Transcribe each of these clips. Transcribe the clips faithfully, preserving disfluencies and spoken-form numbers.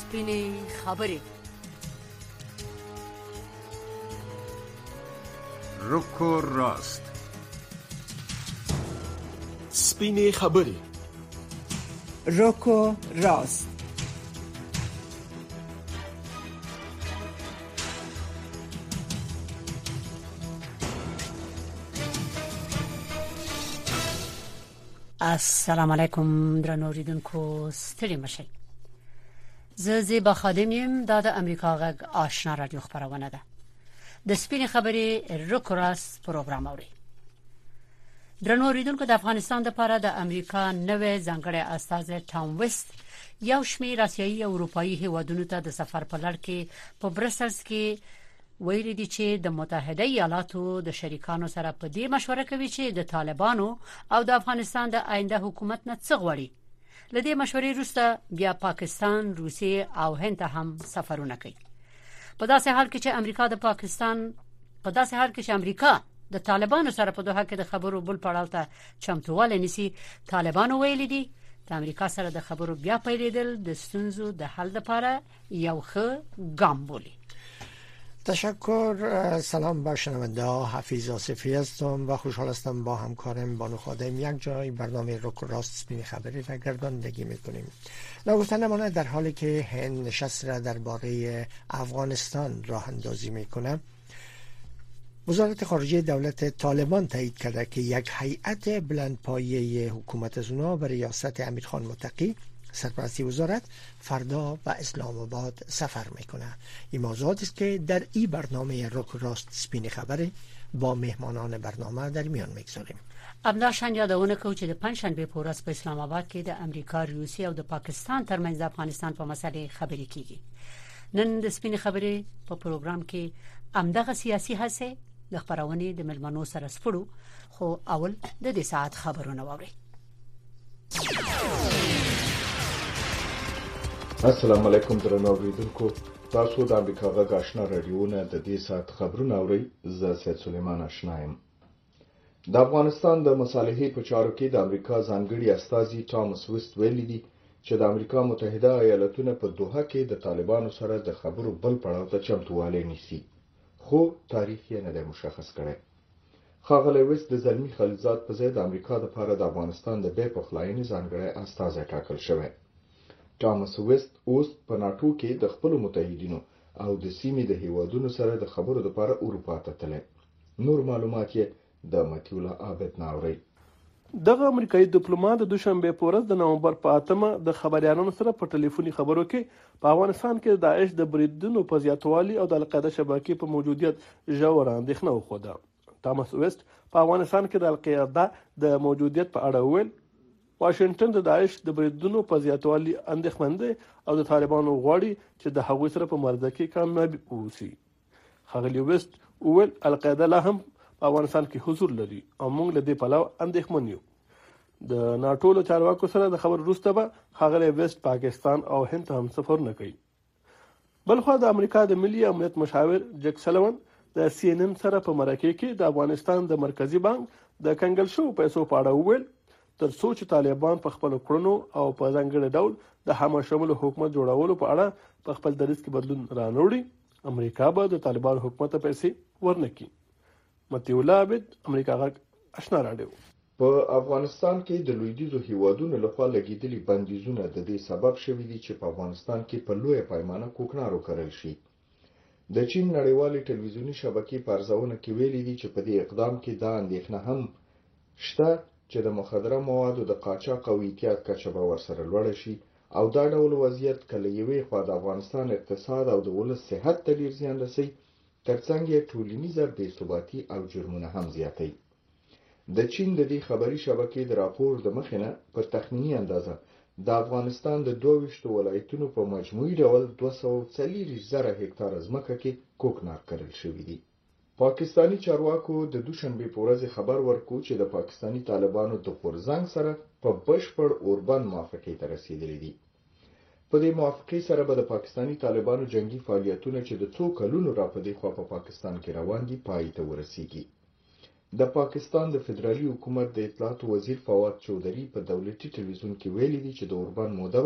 سپینې خبرې. رک و راست. سپینې خبرې. رک و راست. السلام علیکم درنو اوریدونکو، ستړي مشئ. زه زیبا خادم یم. دا د امریکا غږ آشنا رادیو خبرونه ده. د سپینې خبرې رک و راست پروګرام اوري. درنو اوریدونکو، د افغانستان لپاره د امریکا نوې ځانګړی استازی ټام وست یو شمېر آسیایي او اروپאי هیوادونو ته د سفر په لړ کې په برسلز کې ویلي دي چې د متحده ایالاتو د شریکانو سره په دې مشوره کوي چې د طالبانو او د افغانستان د آینده حکومت نه څه غواړي. له دې مشورې وروسته بیا پاکستان، روسیې او هند ته هم سفرونه کوي. په داسې حال کې چې امریکا د پاکستان په داسې حال کې چې امریکا د طالبانو سره په دوحه کې د خبرو بل پړاو ته چمتووالی نیسي، طالبانو ویلي دي د امریکا سره د خبرو بیا پیلېدل د ستونزو د حل لپاره یو ښه ګام بولي. تشکر. سلام بر شنونده ها، حفیظ آصفی هستم و خوشحال هستم با همکارم بانو خادم یک جای برنامه رک و راست سپینی خبری را گرداندگی میکنیم. نگفتن نمانه در حالی که هند نشست را درباره افغانستان راه اندازی میکنه، وزارت خارجه دولت طالبان تایید کرده که یک هیئت بلندپایه حکومت از اونا به ریاست امیرخان متقی سرپرستی وزارت فردا به اسلام آباد سفر میکنه. این موضوعات است که در این برنامه رک و راست سپینی خبری با مهمانان برنامه در میان میگذاریم. همداشان یادونه کوو چې د پنځشنبه په ورځ په اسلام آباد کې د امریکا، روسیې او د پاکستان ترمنځ د افغانستان په مسله خبرې کیږي. نن د سپینې خبرې په پروګرام کې همدغه سیاسي هڅې د خبرونې د ملمنو سره سپړو، خو اول د دې ساعت خبرونه واوري. السلام علیکم درنو اوریدونکو، تاسو د امریکا غږ آشنا رادیوونه د دې ساعت خبرونه اورئ. زه سید سلیمان آشنا یم. د افغانستان د مصالحې په چارو کې د امریکا ځانګړي استازي ټامس وست ویلي دي چې د امریکا متحده ایالاتونه په دوحه کې د طالبانو سره د خبرو بل پړاو ته چمتووالی نیسي، خو تاریخ یې نه دی مشخص کړی. ښاغلی وست د زلمي خلیلزاد په ځای د امریکا لپاره د افغانستان د بیا پخلاینې ځانګړی استازی ټاکل شوی. ټامس وست اوس په ناټو کې د خپلو متحدینو او د سیمې د هیوادونو سره د خبرو لپاره اروپا ته تللی. نور معلومات یې د متیولا عابد نه اورئ. دغه امریکایي ډیپلوماټ د دوشنبه په ورځ د نومبر په اتمه د خبريالانو سره په ټلیفوني خبرو کې په افغانستان کې د داعش د بریدونو په زیاتوالي او د القاعده شبکې په موجودیت ژور اندېښنه وښوده. ټامس وست په افغانستان کې د القاعده د موجودیت په اړه وویل واشنگټن د داعش د بریدونو په زیاتوالي اندېښمن دی او د طالبانو غواړي چې د هغوی سره په مرزه کې کامیاب اوسي. ښاغلی وست وویل القاعده لا هم په افغانستان کې حضور لري او موږ له دې پلوه اندېښمن یو. د ناټو له چارواکو سره د خبرو وروسته به ښاغلی وست پاکستان او هند ته هم سفرونه کوي. بلخوا د امریکا د ملي امنیت مشاور جک سلوان د سی ان ان سره په مرکه کې د افغانستان د مرکزی بانک د کنګل شو پیسو په اړه وویل تر څو چې طالبان په خپل کړنو او په ځانګړي ډول د همه شمول حکومت جوړولو په اړه په خپل دریځ کې بدلون رانوړي، امریکا به د طالبان حکومت ته پیسې ورنکړي. متیولا عابد، امریکا غږ آشنا رادیو. په افغانستان کې د لویدیځو هیوادونو لخوا لګیدلي بندیزونه د دې سبب شوي دي چې په افغانستان کې په لویه پیمانه کوکنار وکرل شي. د چین نړیوالې ټلویزیوني شبکې په ارزونه کې ویلي دي چې په دې اقدام کې دا اندېښنه هم شته چې د مخدره موادو د قاچاق او اعتیاد کچه به ورسره لوړه شي او دا ډول وضعیت که له یوې خوا د افغانستان اقتصاد او د ولس صحت ته ډېر زیان رسوي، ترڅنګ یې ټولنیزه بې ثباتي او جرمونه هم زیاتوي. د چین د دې خبري شبکې د راپور د مخې نه په تخمیني اندازه د افغانستان د دوه ویشتو ولایتونو په مجموعي ډول دوه سوه څلوېښت زره هکتاره ځمکه کې کوکنار کرل شوي دي. پاکستانی چارواکو د دوشنبه په ورځ خبر ورکړ چې د پاکستانی طالبانو د غورځنګ سره په بشپړ اوربند موافقې ته رسیدلي دي. په دې موافقې سره به د پاکستانی طالبانو جنگي فعالیتونه چې د څو کلونو را په دې خوا په پاکستان کې روان دي پای ته ورسیږي. د پاکستان د فدرالي حکومت د اطلاعات وزیر فواد چودھری په دولتي ټلویزیون کې ویلي دي چې د اوربند موده به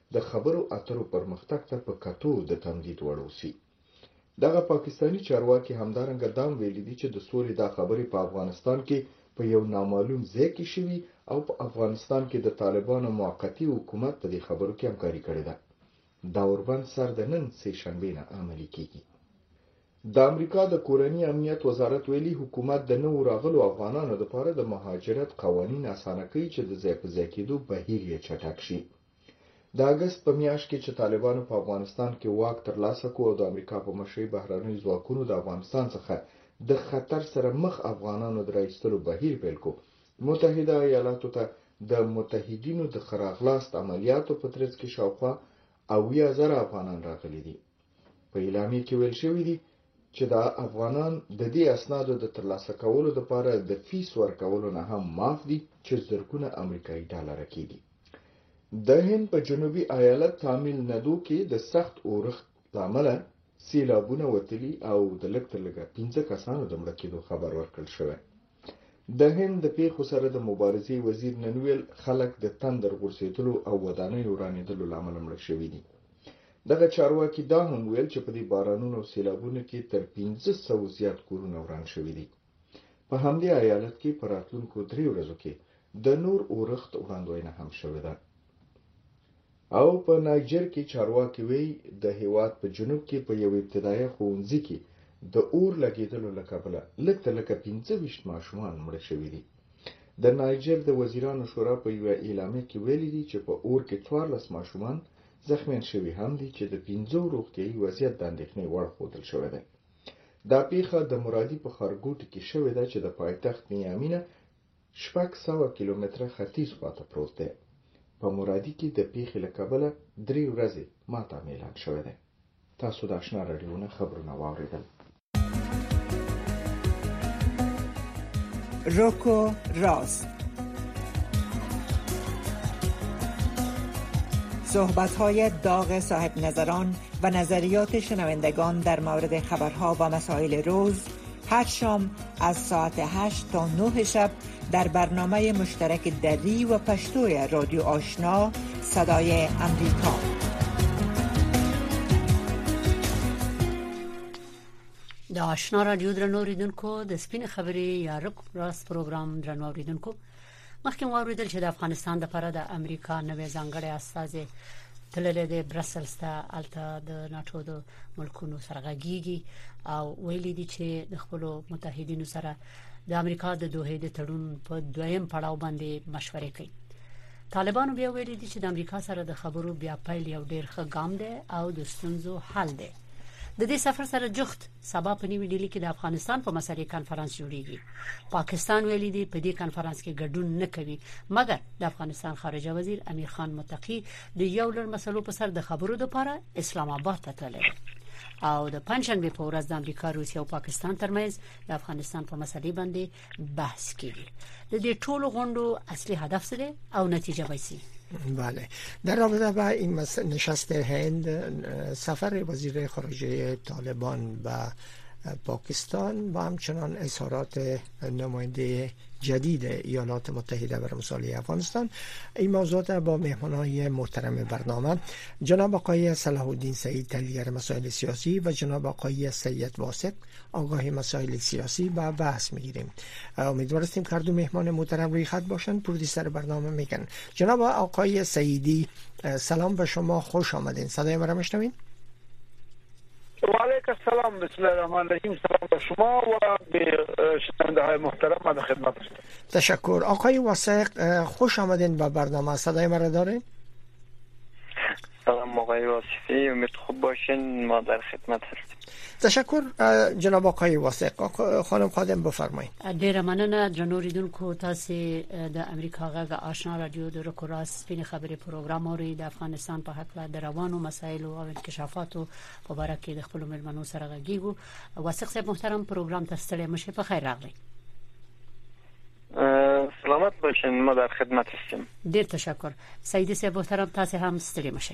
د خبرو اترو پرمختګ ته په کتو د تمدید وړوسی. دغه پاکستانی چارواکي همدارنګه دام ویلي دي چې د سولې دا خبرې په افغانستان کې په یو نامعلوم ځای کې شوي او په افغانستان کې د طالبانو موقتی حکومت په دې خبرو کې همکاري کړې ده. دا اوربند سر د نن سه شنبه نه عملي کیږي. د امریکا د کورنی امنیت وزارت ویلي حکومت د نو راغلو افغانانو لپاره د مهاجرت قوانين اسانه کوي چې د ځای په ځای کېدو بهیر یې چټک شي. د اگست په میاشت کې چې طالبانو په افغانستان کې واک ترلاسه کړ او د امریکا په مشرۍ بهرنۍ ځواکونو د افغانستان څخه د خطر سره مخ افغانانو درایستلو بهیر پیل کړ، متحده ایالاتو ته د متحدینو د خراغلاست عملیاتو په ترڅ کې شاوخوا اویا زره افغانان راغلي دي. په اعلامیه کې ویل شوی دی چې دا افغانان د دې اسنادو د ترلاسه کولو لپاره د فیس ورکولو نه هم معاف دي چې زرګونه امریکایي ډالر کېږي. د هند په جنوبي ایالت تامل ندو کې د سخت اورښت لامل سیلابونه وتلي او د لږ تر لږه پنځه کسانو د مړه کېدو خبر ورکړل شوی. د هند د پیښو سره د مبارزې وزیر ننویل خلک د تندر غورځېدلو او ودانیو ورانېدلو لامل مړه شوي دي. دغه چارواکي دا هم ویل چې په دې بارانونو او سیلابونو کې تر پنځه سوه زیات کورونه وران شوي دي. په همدې ایالت کې په راتلونکو درې ورځو کې د نور اورښت وړاندوینه هم شوې ده. او په نایجر کې چارواکي وی د هیواد په جنوب کې په یو ابتدایي ښوونځي کې د اور لګیدلو له کبله لږ تر لږه پنځه ویشت ماشومان مړه شوي دي. د نایجر د وزیرانو شورا په یوه اعلامیه کې ویلي دي چې په اور کې څوارلس ماشومان زخمیان شوي هم دي چې د پنځو روغتیایي وضعیت د اندېښنې وړ ښودل شوی دی. دا پیښه د مرادي په ښارګوټي کې شوې ده چې د پایتخت نیامي نه شپږ سوه کیلومتره ختیځ خواته پروت دی. په مرادي کې د پیښې له کبله درې ورځې ماتم اعلان شوی دی. تاسو د آشنا راډیو نه خبرونه واورېدل. روکو راست، صحبت‌های داغ صاحب نظران و نظریات شنوندگان در مورد خبرها و مسائل روز هر شام از ساعت هشت تا نه شب در برنامه مشترک دری و پشتوی رادیو آشنا صدای امریکا. د آشنا رادیو درنو اوریدونکو د سپین خبرې یا رک راست پروګرام درنو اوریدونکو، مخکې مو اوریدل چې د افغانستان لپاره د امریکا نوې ځانګړی استازي تللی دی برسلز ته، الته د ناتو د ملکونو سره غږیږي او ویلي دي چې د خپل متحدینو سره د امریکا د دوه د تړون په دویم پړاو باندې مشورې کوي. طالبانو بیا ویلي دي چې د امریکا سره د خبرو بیا پیل یو ډیر ښه ګام دی او د ستونزو حل دی. د دې سفر سره جخت سبا په نیوي ډیلی کې د افغانستان په مسلې کانفرنس جوړیږي. پاکستان ویلي دی په دې کانفرنس کې ګډون نه کوي، مګر د افغانستان خارجه وزیر امیر خان متقی د یو لړ مسلو په سر د خبرو لپاره اسلام آباد ته تللی او د پنځشنبه په ورځ د امریکا، روسیه او پاکستان ترمنځ د افغانستان په مسلې باندې بحث کیږي. د دې ټولو غونډو اصلي هدف څه دی او نتیجه به څه؟ بله، در رابطه با این نشست هند، سفر وزیر خارجه طالبان به پاکستان و همچنان اظهارات نماینده جدید ایالات متحده برای مصالحه افغانستان، این موضوعات با مهمانان محترم برنامه جناب آقای صلاح الدین سعید تحلیلگر مسائل سیاسی و جناب آقای سید واسق آگاه مسائل سیاسی و بحث میگیریم. امیدوار هستیم که هر دو مهمان محترم روی خط باشند. پرودیوسر برنامه میگن جناب آقای سعیدی، سلام به شما، خوش آمدین. صدای ما را میشنوین؟ و علیکم السلام، بسم الله الرحمن الرحیم. سلام به شما و به شنونده های محترم در خدمت هستم. تشکر. آقای واسق، خوش آمدین به برنامه. صدای ما را دارین؟ سلام آقای واصفی، امید خوب باشین، ما در خدمت هستیم. تشکر جناب آقای واسق. خانم خادم بفرمایید. ډیره مننه درنو اوریدونکو، تاسو د امریکا غږ آشنا رادیو د رکوراس سپین خبرې پروګرام اوري د افغانستان په حق د روانو مسایلو او انکشافاتو په اړه کې د خپل ملمنو سره غږیږو. واسق صاحب محترم، پروګرام ته ستړي مشه، په خیر راغلی. سلامت باشین، ما در خدمت هستیم. ډیر تشکر. سعیدی صاحب محترم، تاسو هم ستړي مشه.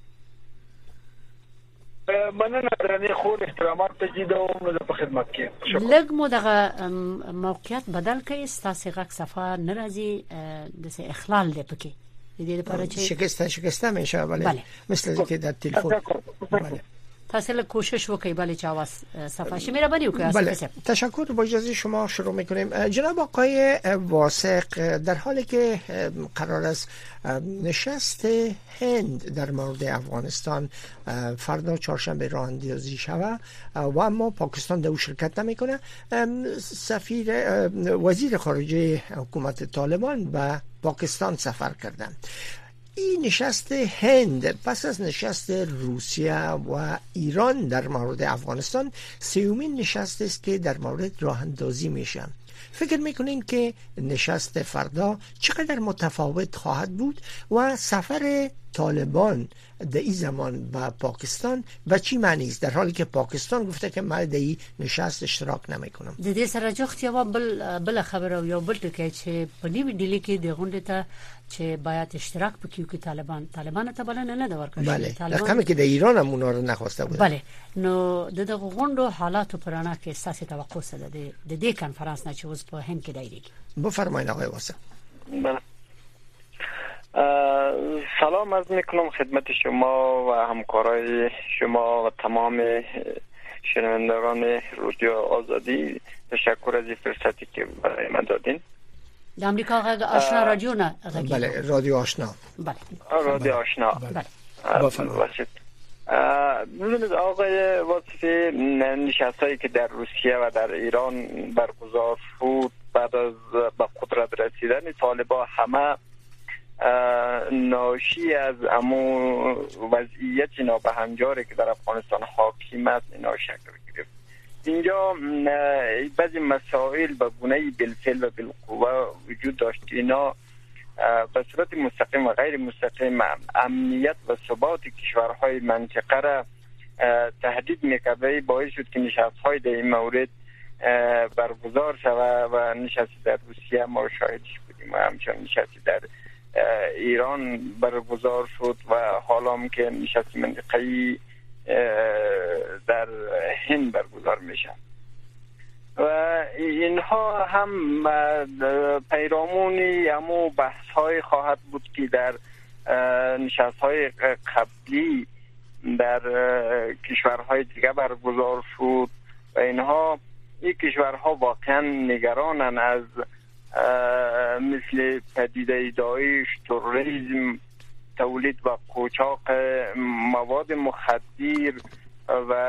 مننه درنه خو احترامات تجدید او په خدمت کې. لږ مو دغه موقعیت بدل کړئ، تاسو غږ صفه ناراضي د څه اخلال دی پکې. دې لپاره چې شکسته شکسته میشه ولی مثل که در تلفن بله تاسو له کوشش وکړئ بله چې اواز صفحه شي مهرباني وکړئ. بله تشکر. با اجازه شما شروع میکنیم. جناب آقای واثق، در حالی که قرار است نشست هند در مورد افغانستان فردا چهارشنبه راه اندازی شود و اما پاکستان در او شرکت نمیکنه، سفیر وزیر خارجه حکومت طالبان به پاکستان سفر کردند. این نشست هند پس از نشست روسیه و ایران در مورد افغانستان سومین نشست است که در مورد راه اندازی میشه. فکر میکنین که نشست فردا چقدر متفاوت خواهد بود و سفر طالبان در این زمان به پاکستان و چی معنی است، در حالی که پاکستان گفته که من در این نشست اشتراک نمیکنم؟ د دې سره جوخت یو بل بل خبره او یو بل ټکی چې په نیو ډیلی کې د غونډې ته چې باید اشتراک وکړي کې طالبان طالبان ته بلنه نه دا ورکړي. بله رقمی که در ایران هم اونا رو نخواسته بود. بله نو د دغه غونډو حالات په اړه کې اساسي توقع سره د دې کانفرنس نه چې اوس په هند کې دایریږي. بفرمایید آقای واثق. بله سلام عرض میکنم خدمت شما و همکارای شما و تمام شنوندگان رادیو آزادی. تشکر از این فرصتی که برای من دادین. د امریکا غږ آشنا رادیو نه غږی. بله رادیو آشنا. بله رادیو آشنا. بله بفرمایید. ببینید آقای واصفی، نشستایی که در روسیه و در ایران برگزار شد بعد از به قدرت رسیدن طالبان همه ناشی از امو وضعیت نابهنجاری که در افغانستان حاکم است اینا شکل گرفت. اینجا بعضی مسائل به گونه بالفعل و بالقوه وجود داشت. اینا به صورت مستقیم و غیر مستقیم امنیت و ثبات کشورهای منطقه را تهدید می‌کرد. باعث شد که نشست‌های در این مورد برگزار شود و نشستی در روسیه ما شاهدش بودیم و همچنین نشستی در ایران برگزار شد و حالا هم که نشست منطقه‌ای در هند برگزار میشه و اینها هم پیرامونی همو بحث های خواهد بود که در نشست های قبلی در کشورهای دیگه برگزار شد و اینها این کشورها واقعا نگرانن از مثل پدیده داعش، تروریسم، تولید و قاچاق مواد مخدر و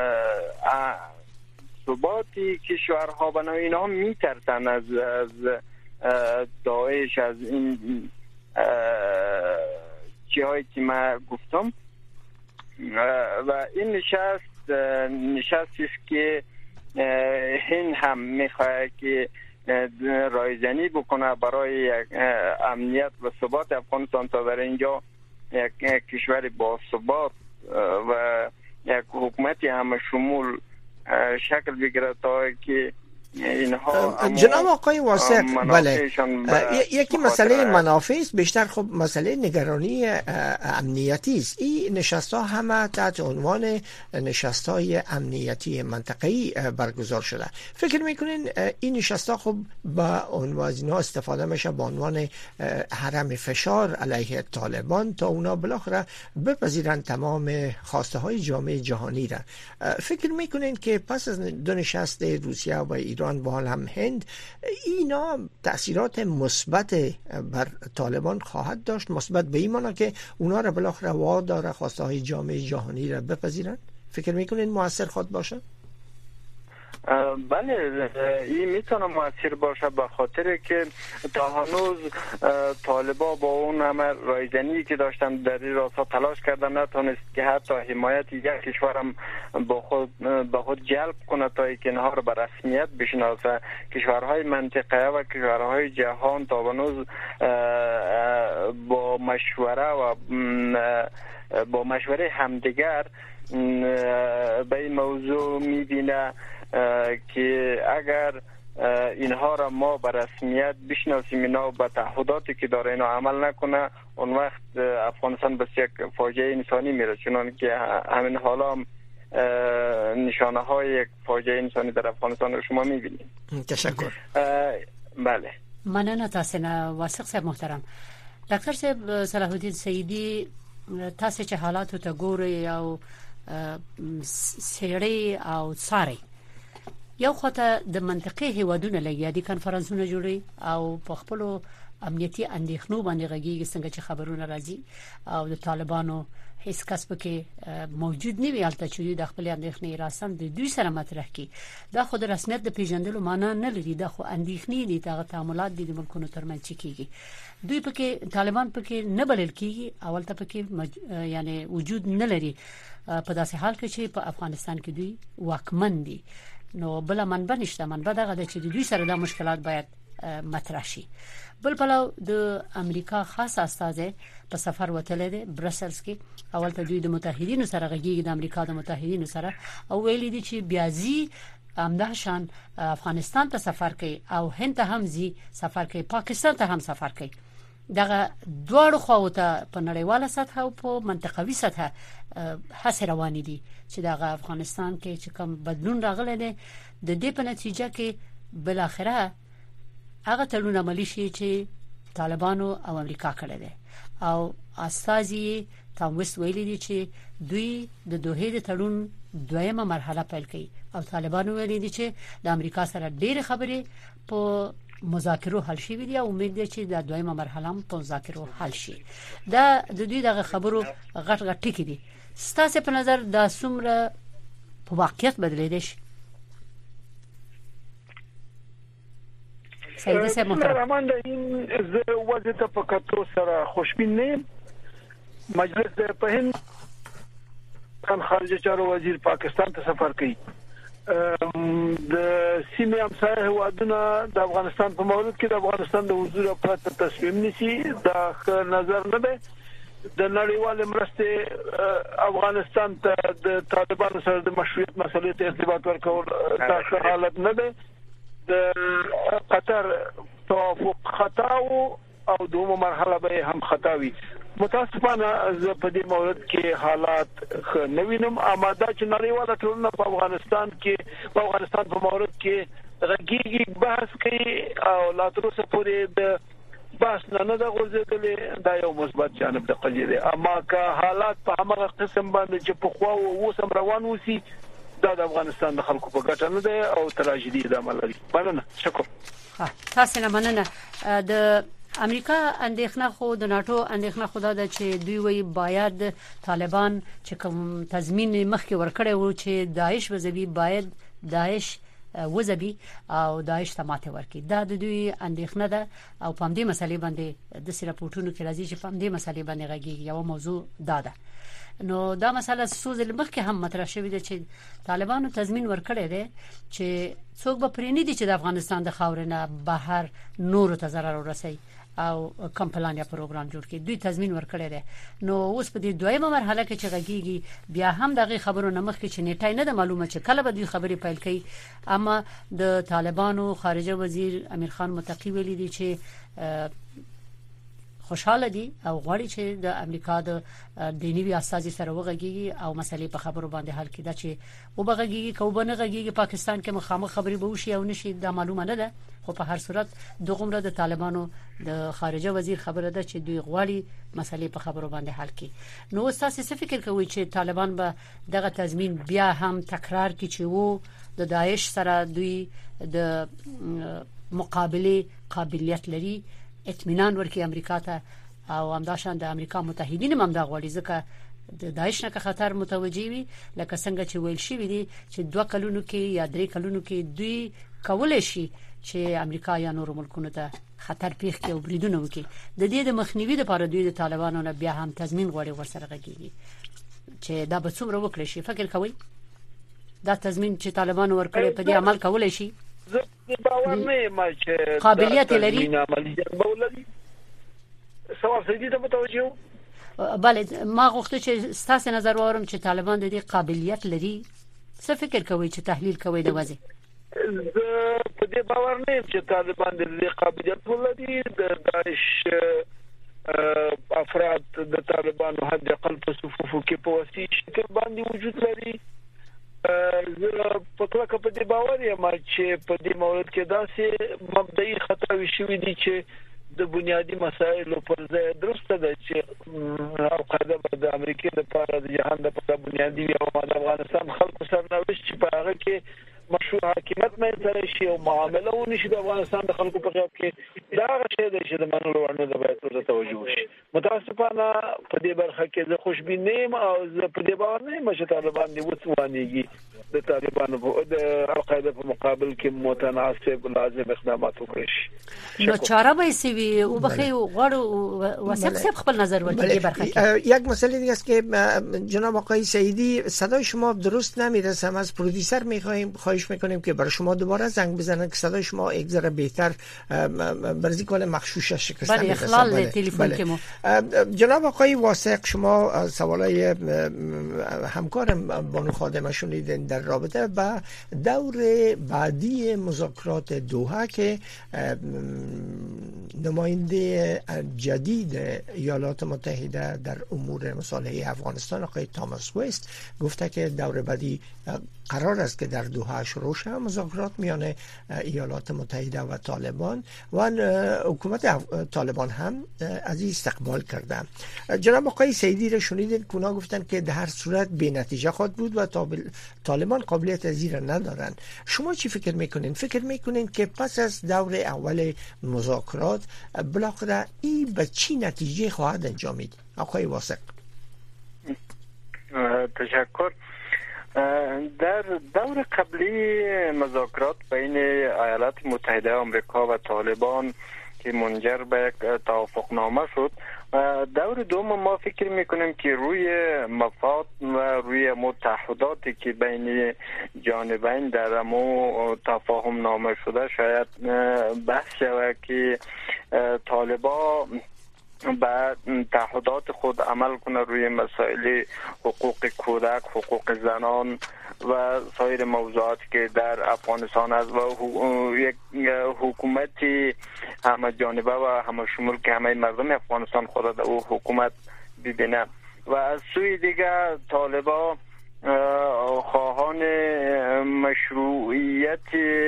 ثباتی کشورها بنا اینا میترسن از از داعش، از این چیزهایی که من گفتم و این نشست نشستی است که هند هم میخواد که رایزنی بکنه برای یک امنیت و ثبات افغانستان تا در اینجا یک کشور با ثبات و یک حکومتی همه شمول شکل بگیره تا که اینها جناب آقای واثق، بله یکی مسئله منافع است، بیشتر خب مسئله نگرانی امنیتی است. این نشست ها همه تحت عنوان نشست های امنیتی منطقه‌ای برگزار شده. فکر میکنین این نشست ها خب با عنوان از اینها استفاده میشه به عنوان حرم فشار علیه طالبان تا اونا بالاخره بپذیرن تمام خواسته های جامعه جهانی را؟ فکر میکنین که پس از دو نشست روسیه و ایران با حال هم هند اینا تأثیرات مثبت بر طالبان خواهد داشت، مثبت به این معنی که اونا را بالاخره وادار خواسته های جامعه جهانی را بپذیرن؟ فکر میکنین موثر خود باشه؟ بله این میتونه موثر باشه به خاطر که تا هنوز طالبا با اون همه رایزنی که داشتن در این راستا تلاش کردن نتونست که حتی حمایت یک کشورم با خود با خود جلب کنه تا اینکه اینها رو به رسمیت بشناسه. کشورهای منطقه و کشورهای جهان تا هنوز با مشوره و با مشوره همدیگر به این موضوع میبینه که اگر اینها را ما به رسمیت بشناسیم، اینا به تعهداتی که داره اینا عمل نکنه، اون وقت افغانستان بس یک فاجعه انسانی میره، چون که همین حالا هم نشانه های یک فاجعه انسانی در افغانستان رو شما میبینید. تشکر. بله مننه تاسو نه واثق صاحب محترم. ډاکټر صاحب صلاح الدین سیدی تاسو چې حالات ته ګوري او سیړی او ساري یو خطه د منطقي هیوادونو لګیا دي کانفرنسونه جوړي او په خپل امنیتي اندېښنو باندې غږیږي څنګه چې خبرونه راځي او د طالبانو هیڅ کس پکې موجود نه وي البته چې د خپل اندېښنې راسم د دوی سره مطرح کی دا خو د رسمیت د پیژندلو معنا نه لري دا خو اندېښنې دي دا تعاملات دي د ملکونو ترمنځ چې کیږي دوی پکې طالبان پکې نه بلل کیږي اول ته پکې مج... یعنی وجود نه لري په داسې حال کې چې په افغانستان کې دوی واکمن دي نو بل منبع نشته منبع دغه چې دوی سره د مشکلات باید مطرح شي بل پلو د امریکا خاص استازه په سفر وتلی دی برسلز کې اول ته دوی د متحدینو سره غږیږي د امریکا د متحدینو سره او ویلي دي چې بیازي امداشان افغانستان ته سفر کوي او هند ته هم زی سفر کوي پاکستان ته هم سفر کوي دغه دوه خواو ته په نړیواله سطح او په منطقوي سطح هڅه روانې دي چې دغه افغانستان کې چې کوم بدلون راغلی دی د دې په نتیجه کې بل اخره هغه تړون عملی شي چې طالبانو او امریکا کړی دی او استازي تاموس ویلي دي چې دوی د دوه د تړون دویمه مرحله پیل کړي او طالبانو ویلي دي چې د امریکا سره ډېر خبرې په مذاکرو حل شي وي او امید دي چې د دویمه مرحله په مذاکرو حل شي دا د دوی دغه خبرو غټ غټ ټکی دي ستاسو په نظر دا څومره په واقعیت بدلېدل شي سیده صاحب محترم رحمان این ز وضعیت په کتو سره خوشبین نه مجلس په هند کان خارجه چارو وزیر پاکستان ته سفر کوي د سیمه همسایه هوادونه د افغانستان په مورد کې د افغانستان د حضور په تصمیم نیسي دا نظر نه ده د نړیوال مرستې افغانستان ته د طالبانو سره د مشروعیت مسلې ته ارتباط ورکول دا حالت نه ده د قطر توافق خطا او دومره مرحله به هم خطا وي متاسفانه زه په دې مورد کې حالات نوینم آماده چې نړیواله ټولنه په افغانستان کې په افغانستان په مورد کې غږیږي بحث کوي او لا تر اوسه پورې د بحث نه نه د غوځېدلې دا یو مثبت جانب د قضیه دی اما که حالات په هغه قسم باندې چې په خوا او وسم روان وسی دا د افغانستان د خلکو په ګټه نه ده او تراژیدي ده عمل مننه شکر تاسو نه مننه د امریکا اندېښنه خو د ناتو اندېښنه خدا ده چې دوی وی باید طالبان چې کوم تضمین مخکې ورکړي وو چې داعش وزبي باید داعش وزبي او داعش ته ماته ورکړي دا د دوی اندېښنه ده او په دې مسلې باندې د سراپورټونو کې راځي چې په دې مسلې باندې غږیږي یو موضوع دا ده نو دا مسله سوز مخکې هم مطرح شوې ده چې طالبانو تضمین ورکړي دي چې څوک به پرېنی دي چې د افغانستان د خاورنه بهر نور ته ضرر ورسي او کمپلانیا پروګرام جوړ کړي دوی تضمین ورکړي دي نو اوس په دې دویمه مرحله کې چې غږیږي بیا هم دغه خبرو نه مخکې چې نیټه نه ده معلومه چې کله به دوی خبرې پیل کړي اما د طالبانو خارجه وزیر امیر خان متقی ویلي دي چې خوشاله دي او غواړي چې د امریکا د دینی استازي سره وغږیږي او مسلې په خبرو باندې حل کړي چې وبغږیږي کوبنه غږیږي پاکستان کې مخامخ خبري به وشي او نشي دا معلومه نه ده خو په هر صورت دغه د طالبانو د خارجه وزیر خبره ده چې دوی غواړي مسلې په خبرو باندې حل کړي نو تاسو څه فکر کوئ چې طالبان به دغه تضمین بیا هم تکرار کړي چې وو د داعش سره دوی د مقابله قابلیت لري اطمینان ورکړي امریکا ته او همداشان د امریکا متحدین هم دا غواړي ځکه د داعش نه خطر متوجي وي لکه څنګه چې ویل شي دي چې دوه کلونو کې یا درې کلونو کې دوی کولای شي چې امریکا یا نور ملکونو ته خطر پیښ کړي او بریدونه وکړي د دې د مخنیوي لپاره دوی د طالبانو نه بیا هم تضمین غواړي ورسره غږیږي چې دا به څومره وکړي شي فکر کوي دا تضمین چې طالبانو ورکړي په دې عمل کولای شي زه باور نه یم چې قابلیت لري سوال سیدی ته متوجه بله ما غوښته چې ستاسو نظر واورم چې طالبان د دې قابلیت لري څه فکر کوي چې تحلیل کوي د وضع زه په دې باور نه یم چې طالبان د دې قابلیت ولري د داعش افراد د طالبانو حد اقل په صفوفو کې په وسیع شکل باندې وجود لري زه په کله په دې باور یم چې په دې مورد کې داسې مبدئي خطاوي شوې دي چې د بنیادی مسایل پر ځای درسته ده چې القاعده د امریکا لپاره د جهان لپاره بنیادی او د افغانستان خلکو سرنوشت چې په هغه کې مشروع حکومت مې سره شي او معامله ونی شي د افغانستان د خلکو په غیاب کې دا هغه شی دی چې د منلو وړ نه ده، باید ورته توجه شي. متاسفانه په دې برخه کې زه خوشبین نه یم او زه په دې باور نه یم چې طالبان دې وڅوانیږي د طالبانو د القاعده په مقابل کې متناسب لازم اقدامات وکړي شي. نو چاره به سوي او بخي غواړو واسق صاحب خپل نظر ورکړي برخه کې. یک مسئله دیگه است که جناب آقای سعیدی صدای شما درست نمیرسه، از پرودیوسر میخوایم خواهش میکنیم که برای شما دوباره زنگ بزنن که صدای شما یک ذره بهتر برزی کنه مخشوش شکسته بله اخلال تلفن که ما. جناب آقای واسق شما سوالای همکار بانو خادمه شنیدین در رابطه با دور بعدی مذاکرات دوحه که نماینده جدید ایالات متحده در امور مصالحه افغانستان آقای تاماس وست گفته که دور بعدی قرار است که در دوحه شروع شود مذاکرات میان ایالات متحده و طالبان و حکومت طالبان هم از این استقبال کرده. جناب آقای سعیدی را شنیدین که اونا گفتن که در هر صورت بی نتیجه خواهد بود و طالبان قابلیت از این را ندارن. شما چی فکر میکنین؟ فکر میکنین که پس از دور اول مذاکرات بالاخره این به چی نتیجه خواهد انجامید؟ آقای واسق. تشکر. در دور قبلی مذاکرات بین ایالات متحده آمریکا و طالبان که منجر به یک توافقنامه شد، دور دوم ما فکر میکنیم که روی مفاد و روی متحداتی که بین جانبین در مو تفاهم نامه شده شاید بحث شود که طالبان به تعهدات خود عمل کنه روی مسائل حقوق کودک، حقوق زنان و سایر موضوعاتی که در افغانستان است و یک حکومتی همه جانبه و همه شمول که همه مردم افغانستان خود در او حکومت ببینه. و از سوی دیگر طالبان خواهان مشروعیت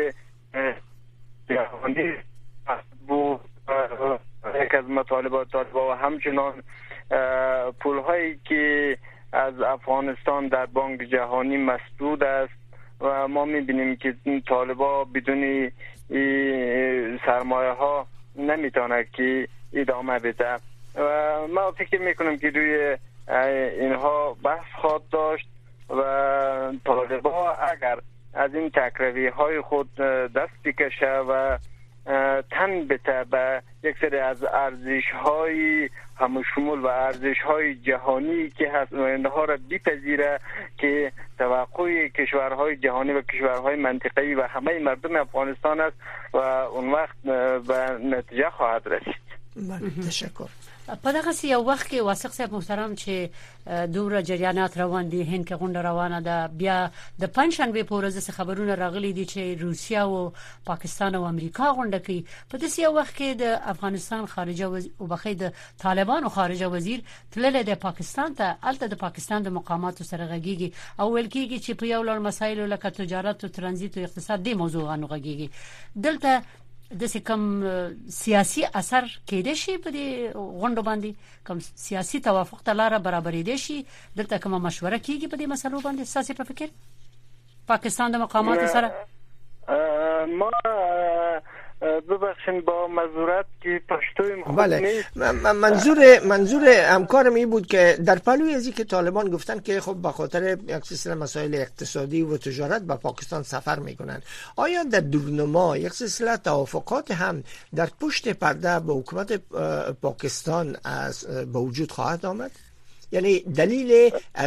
جهانی بود. یک از مطالبات طالبان و همچنان پولهایی که از افغانستان در بانک جهانی مسدود است و ما میبینیم که طالبان بدون سرمایه ها نمیتونه که ادامه بده و ما فکر میکنم که روی اینها بحث خواهد داشت و طالبان اگر از این تکروی های خود دست بکشه و تن بته به یک سری از ارزش های همشمول و ارزش های جهانی که هست اینها را بپذیره که توقع کشورهای جهانی و کشورهای منطقه‌ای و همه مردم افغانستان است و اون وقت به نتیجه خواهد رسید. تشکر. په دغه یو وخت کې واسق صاحب محترم چې دوره جریانات روان دي، هند کې غونډه روانه ده، بیا د پنځشنبه په ورځ څخه خبرونه راغلي دي چې روسیا او پاکستان او امریکا غونډه کوي. په دې یو وخت کې د افغانستان خارجه او بخې د طالبان او خارجه وزیر تلل د پاکستان ته، الته د پاکستان د مقاماتو سره غږیږي او ول کېږي چې په یو لړ مسایل لکه تجارت او ترانزیت او اقتصاد د موضوع غنو غږیږي. دلته د کوم سیاسي اثر کېده شي په دې غونډه باندې، کوم سیاسي توافق ته لار برابرېده شي، دلته کومه مشوره کیږي په دې مسلو باندې ساسي په فکر پاکستان د مقامات سره؟ ما ببخشید با معذرت که پشتویم خوب بله. نیست. منظور منظور همکارم این بود که در پلوی از که طالبان گفتن که خب به خاطر یک سلسله مسائل اقتصادی و تجارت به پاکستان سفر میکنن، آیا در دورنما یک سلسله توافقات هم در پشت پرده با حکومت پاکستان از به وجود خواهد آمد؟ یعنی دلیل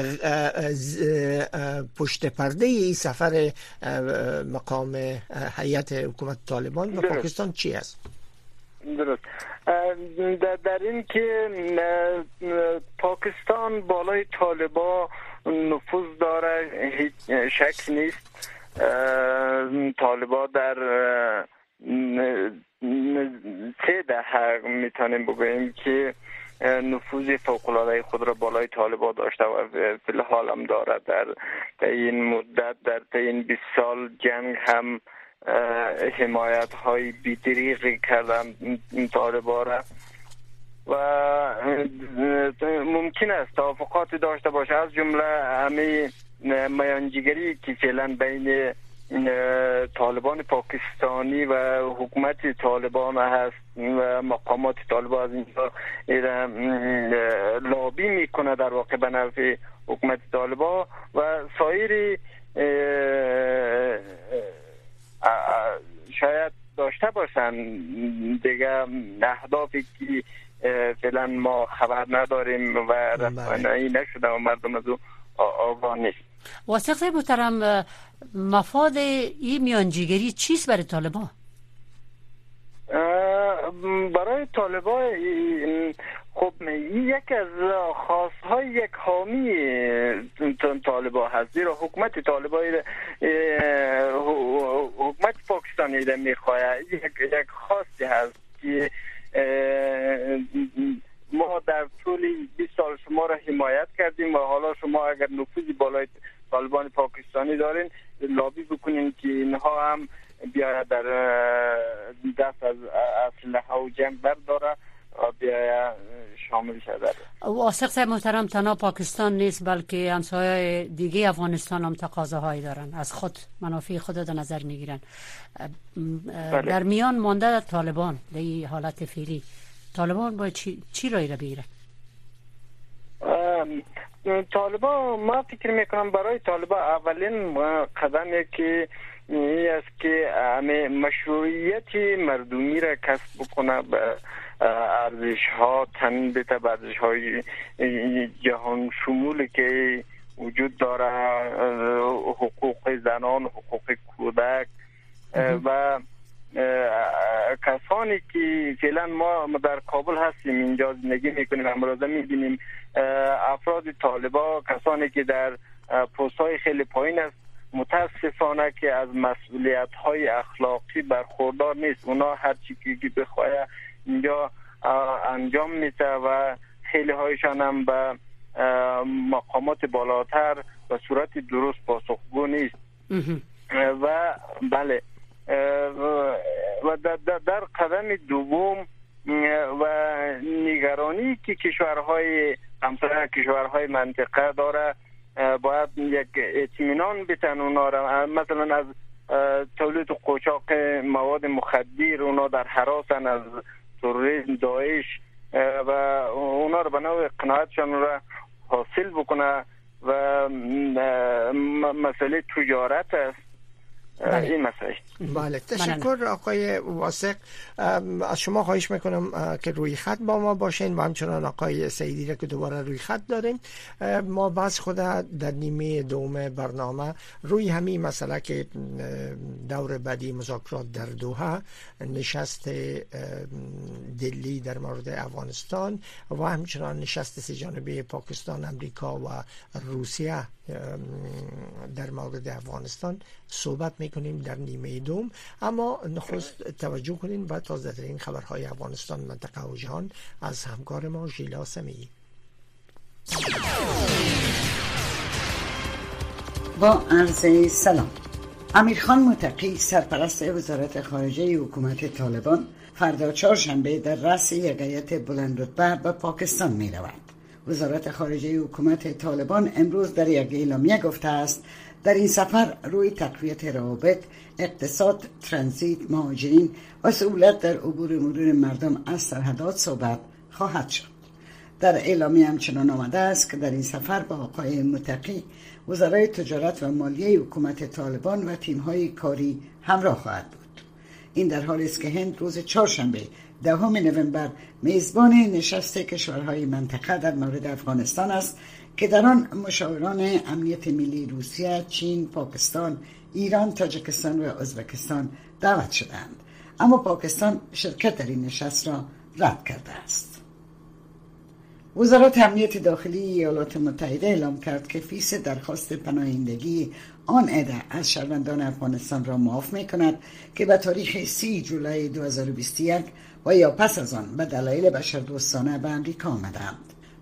پشت پرده این سفر مقام هیئت حکومت طالبان به پاکستان چی است؟ درست. در این که پاکستان بالای طالبان نفوذ داره هیچ شک نیست. طالبان در سه دهه میتونیم بگوییم که نفوذ فوق‌العاده خود را بالای طالبان داشته و فی الحال هم دارد. در این مدت در این بیست سال جنگ هم حمایت های بی‌دریغی کردن طالبا را و ممکن است توافقات داشته باشه، از جمله همه میانجیگری که فعلا بین طالبان پاکستانی و حکومت طالبان هست و مقامات طالبان از اینجا لابی میکنه در واقع به نفع حکومت طالبان و سایر شاید داشته باشن دیگه اهدافی که فعلا ما خبر نداریم و رسانه‌ای نشده و مردم از او آگاه نیست. واسق صاحب محترم، مفاد این میانجیگری چیست برای طالبان؟ برای طالبان خب یک از خاصهای یک حامی طالبان هست، زیرا حکومت طالبان حکومت پاکستانی را میخواه یک یک خاصی هست که ما در طول بیست سال شما را حمایت کردیم و حالا شما اگر نفوذی بالای طالبان پاکستانی دارین لابی بکنین که اینها هم بیاید در دست از اسلحه و جنگ برداره و بیاید شامل شده. واسق صاحب محترم، تنها پاکستان نیست بلکه همسایه دیگه افغانستان هم تقاضاهایی دارن، از خود منافع خود در نظر میگیرن. در میان مانده طالبان در این حالت فعلی، طالبان باید چی, چی رای را بگیره؟ طالبان ما فکر میکنم برای طالبان اولین قدمی که این است که همه مشروعیت مردمی را کسب بکنه، به ارزش ها تن بده، به ارزش های جهان شمولی که وجود داره، حقوق زنان، حقوق کودک و کسانی که فعلا ما در کابل هستیم اینجا زندگی میکنیم، امروزه میبینیم افراد طالبان، کسانی که در پست های خیلی پایین است، متاسفانه که از مسئولیت های اخلاقی برخوردار نیست. اونا هر چی که بخواه اینجا انجام میده و خیلی هایشان هم به مقامات بالاتر به صورت درست پاسخگو نیست. و بله و در, در قدم دوم و نگرانی که کشورهای همسایه کشورهای منطقه داره، باید یک اطمینان بتن اونا را، مثلا از تولید قاچاق مواد مخدر اونا در هراسن، از تروریسم، داعش و اونا را به نوع قناعتشان را حاصل بکنه و مسئله تجارت است. بله. این مسئله. بله، تشکر آقای واسق. از شما خواهش میکنم که روی خط با ما باشین و همچنان آقای سعیدی را که دوباره روی خط داریم. ما بس خود در نیمه دوم برنامه روی همین مسئله که دور بعدی مذاکرات در دوحه، نشست دلی در مورد افغانستان و همچنان نشست سه جانبه پاکستان، امریکا و روسیه در مورد افغانستان صحبت میکنیم در نیمه دوم. اما نخست توجه کنیم و تازه ترین خبرهای افغانستان، منطقه و جهان از همکار ما ژیلا سمیعی. با عرض سلام. امیرخان متقی، سرپرست وزارت خارجه حکومت طالبان، فردا چهارشنبه در رأس یک هیئت بلند رتبه به پاکستان می رود. وزارت خارجه حکومت طالبان امروز در یک اعلامیه گفته است در این سفر روی تقویت روابط، اقتصاد، ترانزیت، مهاجرین و سهولت در عبور مرور مردم از سرحدات صحبت خواهد شد. در اعلامیه همچنان آمده است که در این سفر با آقای متقی وزرای تجارت و مالیه حکومت طالبان و تیم‌های کاری همراه خواهد بود. این در حالی است که هند روز چهارشنبه دهم نوامبر میزبان نشست کشورهای منطقه در مورد افغانستان است که در آن مشاوران امنیت ملی روسیه، چین، پاکستان، ایران، تاجیکستان و ازبکستان دعوت شدند، اما پاکستان شرکت در این نشست را رد کرده است. وزارت امنیت داخلی ایالات متحده اعلام کرد که فیس درخواست پناهندگی آن عده از شهروندان افغانستان را معاف می کند که به تاریخ سی جولای دو هزار و بیست و یک و یا پس از آن به دلایل بشردوستانه به امریکا آمدند.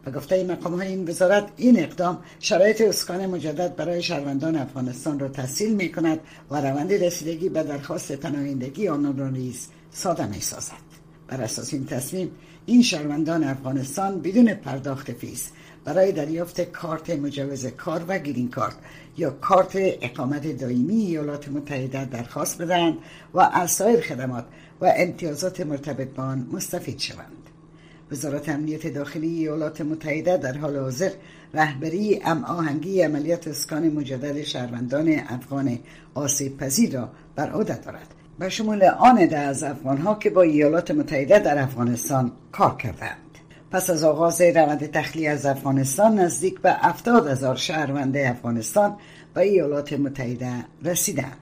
و گفته مقام‌های این وزارت این اقدام شرایط اسکان مجدد برای شهروندان افغانستان را تسهیل می‌کند و روند رسیدگی به درخواست پناهندگی آنان را نیز ساده می‌سازد. بر اساس این تصمیم این شهروندان افغانستان بدون پرداخت فیس برای دریافت کارت مجوز کار و گرین کارت یا کارت اقامت دائمی ایالات متحده درخواست بدهند و از سایر خدمات و امتیازات مرتبط با آن مستفید شوند. وزارت امنیت داخلی ایالات متحده در حال حاضر رهبری هماهنگی عملیات اسکان مجدد شهروندان افغان آسیب پذیر را بر عهده دارد، به شمول آن ده از افغانها که با ایالات متحده در افغانستان کار کردند. پس از آغاز روند تخلیه از افغانستان نزدیک به هفتاد هزار شهروند افغانستان به ایالات متحده رسیدند.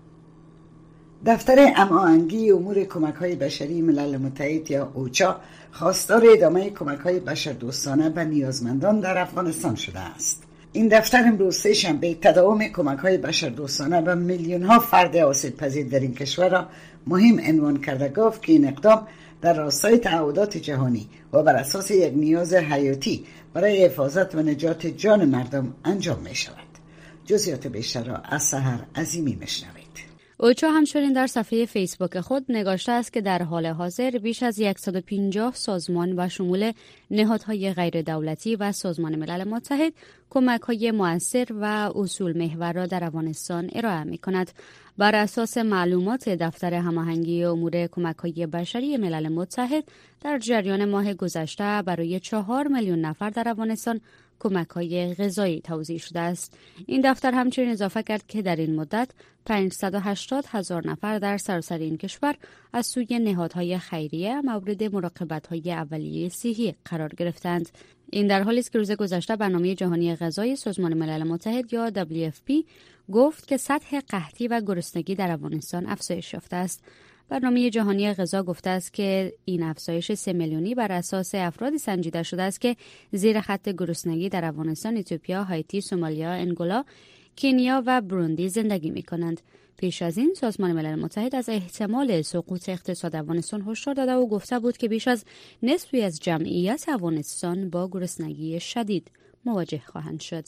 دفتر هماهنگی امور کمک‌های بشری ملل متحد یا اوچا خواستار ادامه کمک‌های بشردوستانه به نیازمندان در افغانستان شده است. این دفتر امروز سه شنبه تداوم کمک‌های بشردوستانه به میلیون‌ها فرد آسیب‌پذیر در این کشور را مهم عنوان کرده گفت که این اقدام در راستای تعهدات جهانی و بر اساس یک نیاز حیاتی برای حفاظت و نجات جان مردم انجام می شود. جزئیات بیشتر را از سحر عظیمی میشنوید. اوچا همچنین در صفحه فیسبوک خود نگاشته است که در حال حاضر بیش از صد و پنجاه سازمان و شمول نهادهای غیر دولتی و سازمان ملل متحد کمک‌های مؤثر و اصول محور را در افغانستان ارائه می‌کند. بر اساس معلومات دفتر هماهنگی امور کمک‌های بشری ملل متحد در جریان ماه گذشته برای چهار میلیون نفر در افغانستان کمک‌های غذایی توزیع شده است. این دفتر همچنین اضافه کرد که در این مدت پانصد و هشتاد هزار نفر در سراسر این کشور از سوی نهادهای خیریه مورد مراقبت‌های اولیه صحی قرار گرفتند. این در حالی است که روز گذشته برنامه جهانی غذای سازمان ملل متحد یا دبلیو اف پی گفت که سطح قحطی و گرسنگی در افغانستان افزایش یافته است. برنامه جهانی غذا گفته است که این افزایش سه میلیونی بر اساس افرادی سنجیده شده است که زیر خط گرسنگی در افغانستان، اتیوپیا، هایتی، سومالیا، انگولا، کنیا و بروندی زندگی می کنند. پیش از این سازمان ملل متحد از احتمال سقوط اقتصاد افغانستان هشدار داده و گفته بود که بیش از نصفی از جمعیت افغانستان با گرسنگی شدید مواجه خواهند شد.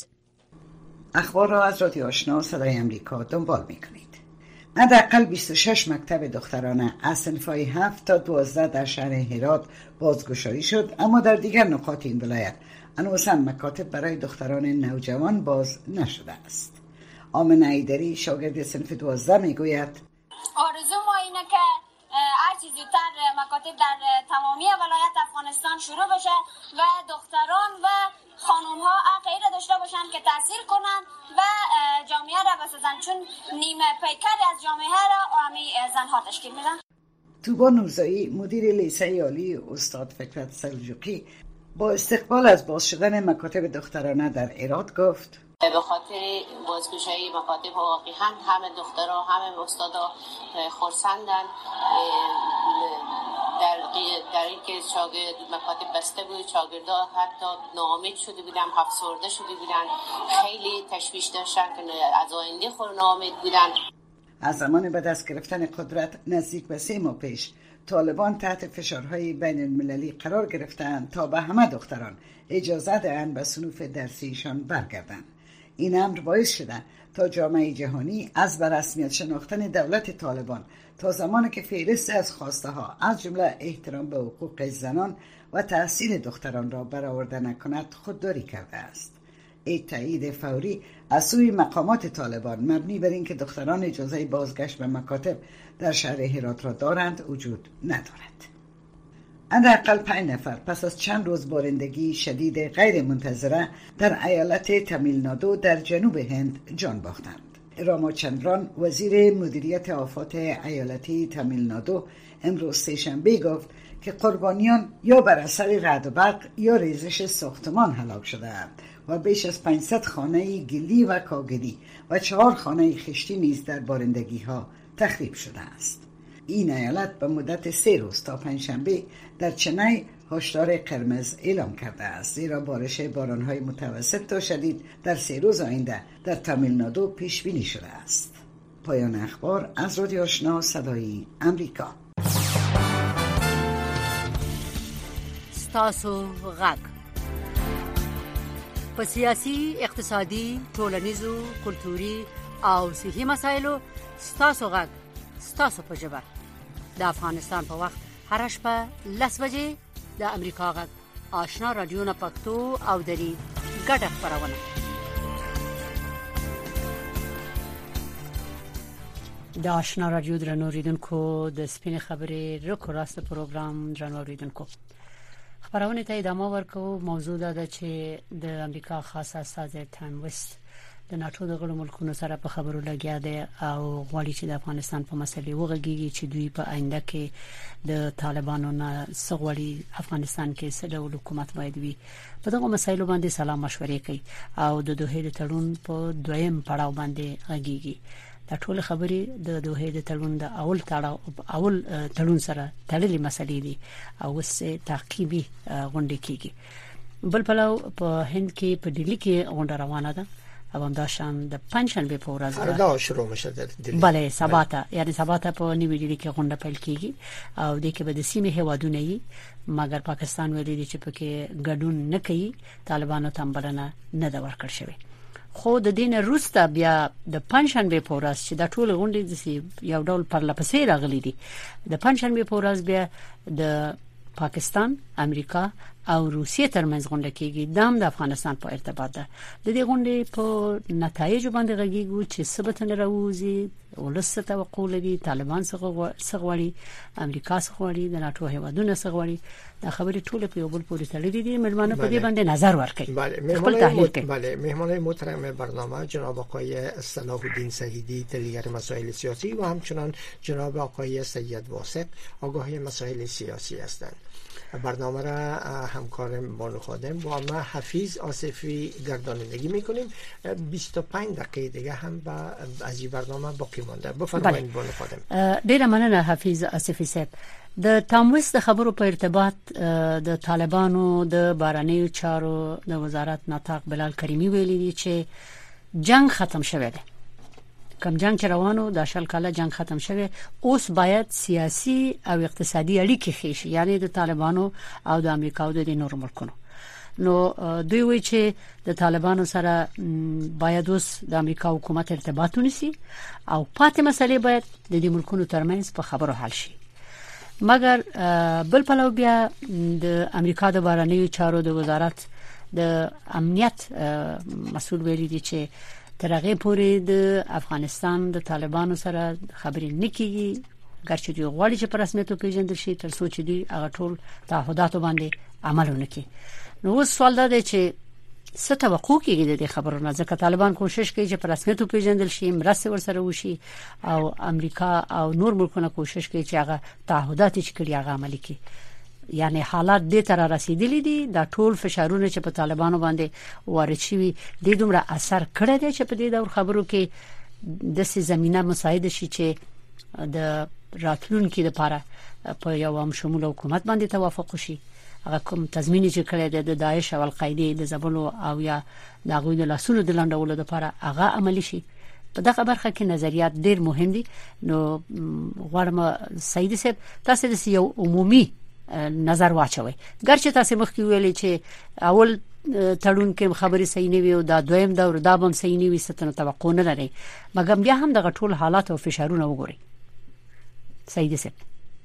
اخبار را از رادیو آشنا صدای امریکا دنبال می کنید. حداقل بیست و شش مکتب دخترانه از صنف‌های هفت تا دوازده در شهر هرات بازگشایی شد، اما در دیگر نقاط این ولایت هنوزم مکاتب برای دختران نوجوان باز نشده است. آمنه ایدری شاگرد صنف دوازده میگوید آرزو ما اینه که هر چیزی تر مکاتب در تمامی ولایت افغانستان شروع بشه و دختران و خانم ها عقیده داشته باشن که تحصیل کنن و جامعه را بسازن، چون نیمه پیکر از جامعه را همی زنها تشکیل میدن. توبا نورزایی مدیر لیسه عالی استاد فکرت سلجوقی با استقبال از باز شدن مکاتب دخترانه در هرات گفت به خاطر بازگشایی مکاتب واقعا همه دخترها همه استادا خرسندن در در اینکه شاگرد مکاتب بسته بود، شاگردا حتی ناامید شده بودن، افسرده شده بودن، خیلی تشویش داشتن که از آینده خود ناامید بودن. از زمان به دست گرفتن قدرت نزدیک به سه ماه پیش طالبان تحت فشارهای بین المللی قرار گرفتند تا به همه دختران اجازه دهند به صنوف درسیشان برگردند. این امر باعث شده تا جامعه جهانی از به رسمیت شناختن دولت طالبان تا زمانی که فهرست از خواسته ها از جمله احترام به حقوق زنان و تحصیل دختران را برآورده نکند خودداری کرده است. این تایید فوری از سوی مقامات طالبان مبنی بر اینکه دختران اجازه بازگشت به مکاتب در شهر هرات را دارند وجود ندارد. حداقل پنج نفر پس از چند روز بارندگی شدید غیر منتظره در ایالت تامیل نادو در جنوب هند جان باختند. راماچندران وزیر مدیریت آفات ایالتی تامیل نادو امروز سه‌شنبه گفت که قربانیان یا بر اثر رعد و برق یا ریزش ساختمان هلاک شده‌اند و بیش از پانصد خانه گلی و کاگلی و چهار خانه خشتی نیز در بارندگی ها تخریب شده است. این ایالت به مدت سه روز تا پنجشنبه در چنای هشدار قرمز اعلام کرده است، زیرا بارش بارانهای متوسط تا شدید در سه روز آینده در تامیل نادو پیش بینی شده است. پایان اخبار از رادیو آشنا صدای امریکا. ستاسو غږ په سیاسي، اقتصادي، ټولنیزو، کلتوري او صحي مسایلو ستاسو غږ ستاسو په ژبه د افغانستان په وخت هر شپه لس بجې د امریکا غږ آشنا رادیو نه پښتو او دری ګډه خبرونه. د آشنا رادیو درنو ریدونکو د سپینې خبرې رکو راست پروګرام درنو ریدونکو خبرونه ته ادامه ورکو. موضوع ده چې د امریکا خاصه استازی تام وست د ناتو د غړو ملکونو سره په خبرو لګیا دی او غواړي چې د افغانستان په مسلې وغږیږي چې دوی په آینده کې د طالبانو نه سغوړي افغانستان کې څه ډول حکومت باید وي. په دغه مسایلو باندې سلام مشورې کوي او د دوه د تړون په دویم پړاو باندې غږیږي. دا ټول خبرې د دوه د تړون د اول تړاو اول تړون سره تړلې مسلې دي او وسه تعقیبي غونډه کیږي. بل پلاو په هند کې په ډیلی کې غونډه روانه ده او همدا شان د پنځشنبه په ورځ فردا شروع مشه د ډیلی. بله سباته یعنی سباته په نیو ډیلی کې غونډه پیل کیږي او د کې به د سیمې هوادونه یي مګر پاکستان ویلي دی چې پکې ګډون نه کوي. طالبانو تمبلنه نه دا ورکړ شوی. خو د دین روسته بیا د پنځشنبه په ورځ چې د ټول غونډې د یو ډول پرلپسې راغلي دي د پنځشنبه په ورځ بیا د پاکستان، امریکا او روسیې ترمنځ غونډه کیږي. دام د افغانستان په ارتباط ده. د دې غونډې په نتایج باندې غږیږي چې ثبتن راوځي ولسته توقع لري طالبان څخه غواړي، امریکا څخه غواړي، د ناتو هیوادونو څخه غواړي. دا خبرې ټول په یو بل پورې تړلې دي. ملمانه په دې باندې نظر ورکړي. خپل تحلیل کوي. بله مهمان محترم برنامه جناب آقای صلاح الدین سعیدی تحلیلگر مسائل سیاسی و همچنان جناب آقای سید واسق آگاه مسائل سیاسی هستند. برنامه را همکارم بانو خادم با ما حفیظ آصفی گردانندگی میکنیم. بیست و پنج دقیقه دیگه هم با از این برنامه باقی مانده. بفرمایید بانو خادم. ډیر مننه حفیظ آصفی صاحب. د تاموس د خبرو په ارتباط د طالبانو د بارنیو چارو د وزارت ناطق بلال کریمی ویلي دي چې جنگ ختم شوه دی. کم جنگ چې روانو د شل کاله جنگ ختم شوه، اوس باید سیاسي او اقتصادي اړیکې ښه شي، یعنی د طالبانو او د امریکا او د نورو ملکونو. نو دوی وایي چې د طالبانو سره باید اوس د امریکا حکومت ارتباط ونیسي او پاتې مسلې باید د دې ملکونو ترمنځ په خبرو حل شي. مګر بل پلو بیا د امریکا د بهرنیو چارو د وزارت د امنیت مسؤل ویلي دي چې ترغه پورې د افغانستان د طالبانو سره خبرې نکېږي، ګرچې دوی غواړي چې په رسمیت وپیژندل شي تر څو چې دوی هغه ټول تعهداتو باندې عمل ونکړي. نو اوس سوال دا دی چې څه توقع کېږي د خبرونو، ځکه طالبان کوشش کوي چې په رسمیت وپیژندل شي، مرسته ورسره وشي او امریکا او نور ملکونه کوشش کوي چې هغه تعهدات چې کړي هغه عملي کړي. یعنی حالات دې تر رسیدلې دي د ټول فشارونه چې په طالبانو باندې وارد شوي د دومره اثر کړی دی چې په دې دور خبرو کې د سې زمينه مساعده شي چې د راتلونکو لپاره په یو هم شمول حکومت باندې توافق وشي. هغه کوم تضمین چې کړی دی د داعش او القاعده د زبلو او یا د غوی د لاسونو د لاندولو لپاره هغه عملی شي. په دغه برخه کې نظریات ډېر مهم دي. نو غواړم سعید صاحب تاسو د یو عمومي نظر واچوي. ګرچې تاسو مخکې ویلي چې اول تړون کې خبرې صحیح نه وي او دا دویم دور دا هم صحیح نه وي، ستنه توقع نه لري، مګر بیا هم دغه ټول حالات او فشارونه وګوري. سعید صاحب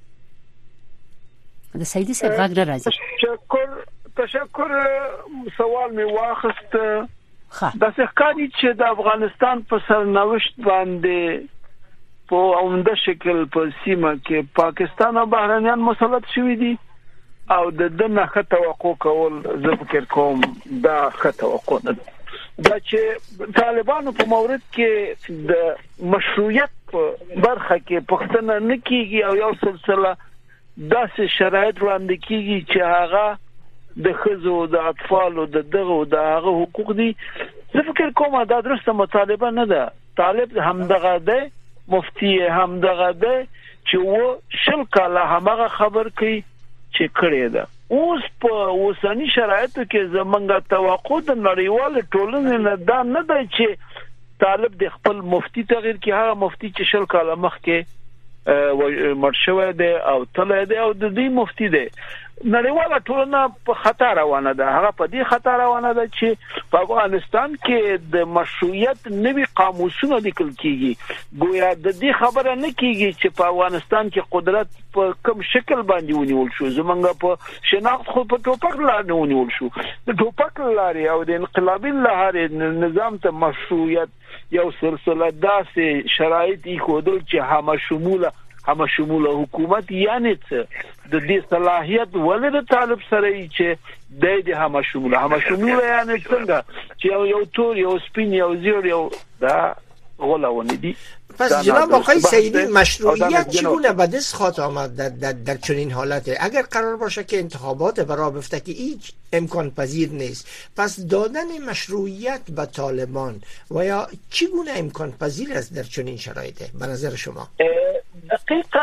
د سعید صاحب غږ نه راځي. تشکر تشکر سوال می واخست. د ښکاری چې د افغانستان په سرنوشت باندې په عمده شکل په سیمه کې پاکستان او بهرنیان مسلط شوي دي او د دنه خطه توقع کول زه فکر کوم دا خطه توقع نه ده چې طالبانو په مورد کې د مشروعیت په برخه کې پښتنه نه کیږي او یو سلسله داسې شرایط وړاندې کیږي چې هغه د خزو د اطفالو د دغه د هغه حقوق دي. زه فکر کوم دا درسته مطالبه نه ده. طالب همدغه ده، مفتی همدغه ده چې و شل کاله همغه خبر کوي چې کړی ده. اوس په اوسنی شرایطو کې زمونږه توقع د نړیوال ټولنې نه دا نه ده چې طالب د خپل مفتی تغییر کې هغه مفتی چې شل کاله مخکې مرشوه دی او تل دی او د دې مفتی دی. نړیواله ټولنه په خطر روانه ده. هغه په دې خطر روانه ده چې په افغانستان کې د مشروعیت نوي قاموسونه لیکل کیږي. ګویا د دې خبره نه کیږي چې په افغانستان کې قدرت په کوم شکل باندې ونیول شو. زمونږ په شناخت خو په ټوپک لارې ونیول شو. د ټوپک لارې او د انقلابي لارې نظام ته مشروعیت یو سلسله داسې شرایط یې خودل چې هم شموله هم شموله حکومت یعنی څه د دې صلاحیت ولې طالب سره چې د دې هم شموله هم شموله یعنی څنګه چې یو تور یو سپین یو زیړ یو دا غلاونه دي. پس جناب آقای سیدی مشروعیت چگونه به دست خواهد آمد در, در, در چنین حالته؟ اگر قرار باشه که انتخابات برای بفته که هیچ امکان پذیر نیست، پس دادن مشروعیت به طالبان و یا چگونه امکان پذیر است در چنین شرایطه به نظر شما؟ دقیقاً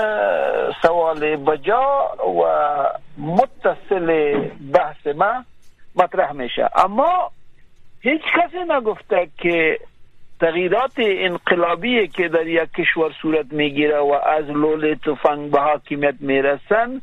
سوال بجا و متصل بحث ما مطرح میشه، اما هیچ کسی نگفته که تغییرات انقلابی که در یک کشور صورت میگیره و از لول تفنگ به حاکمیت میرسن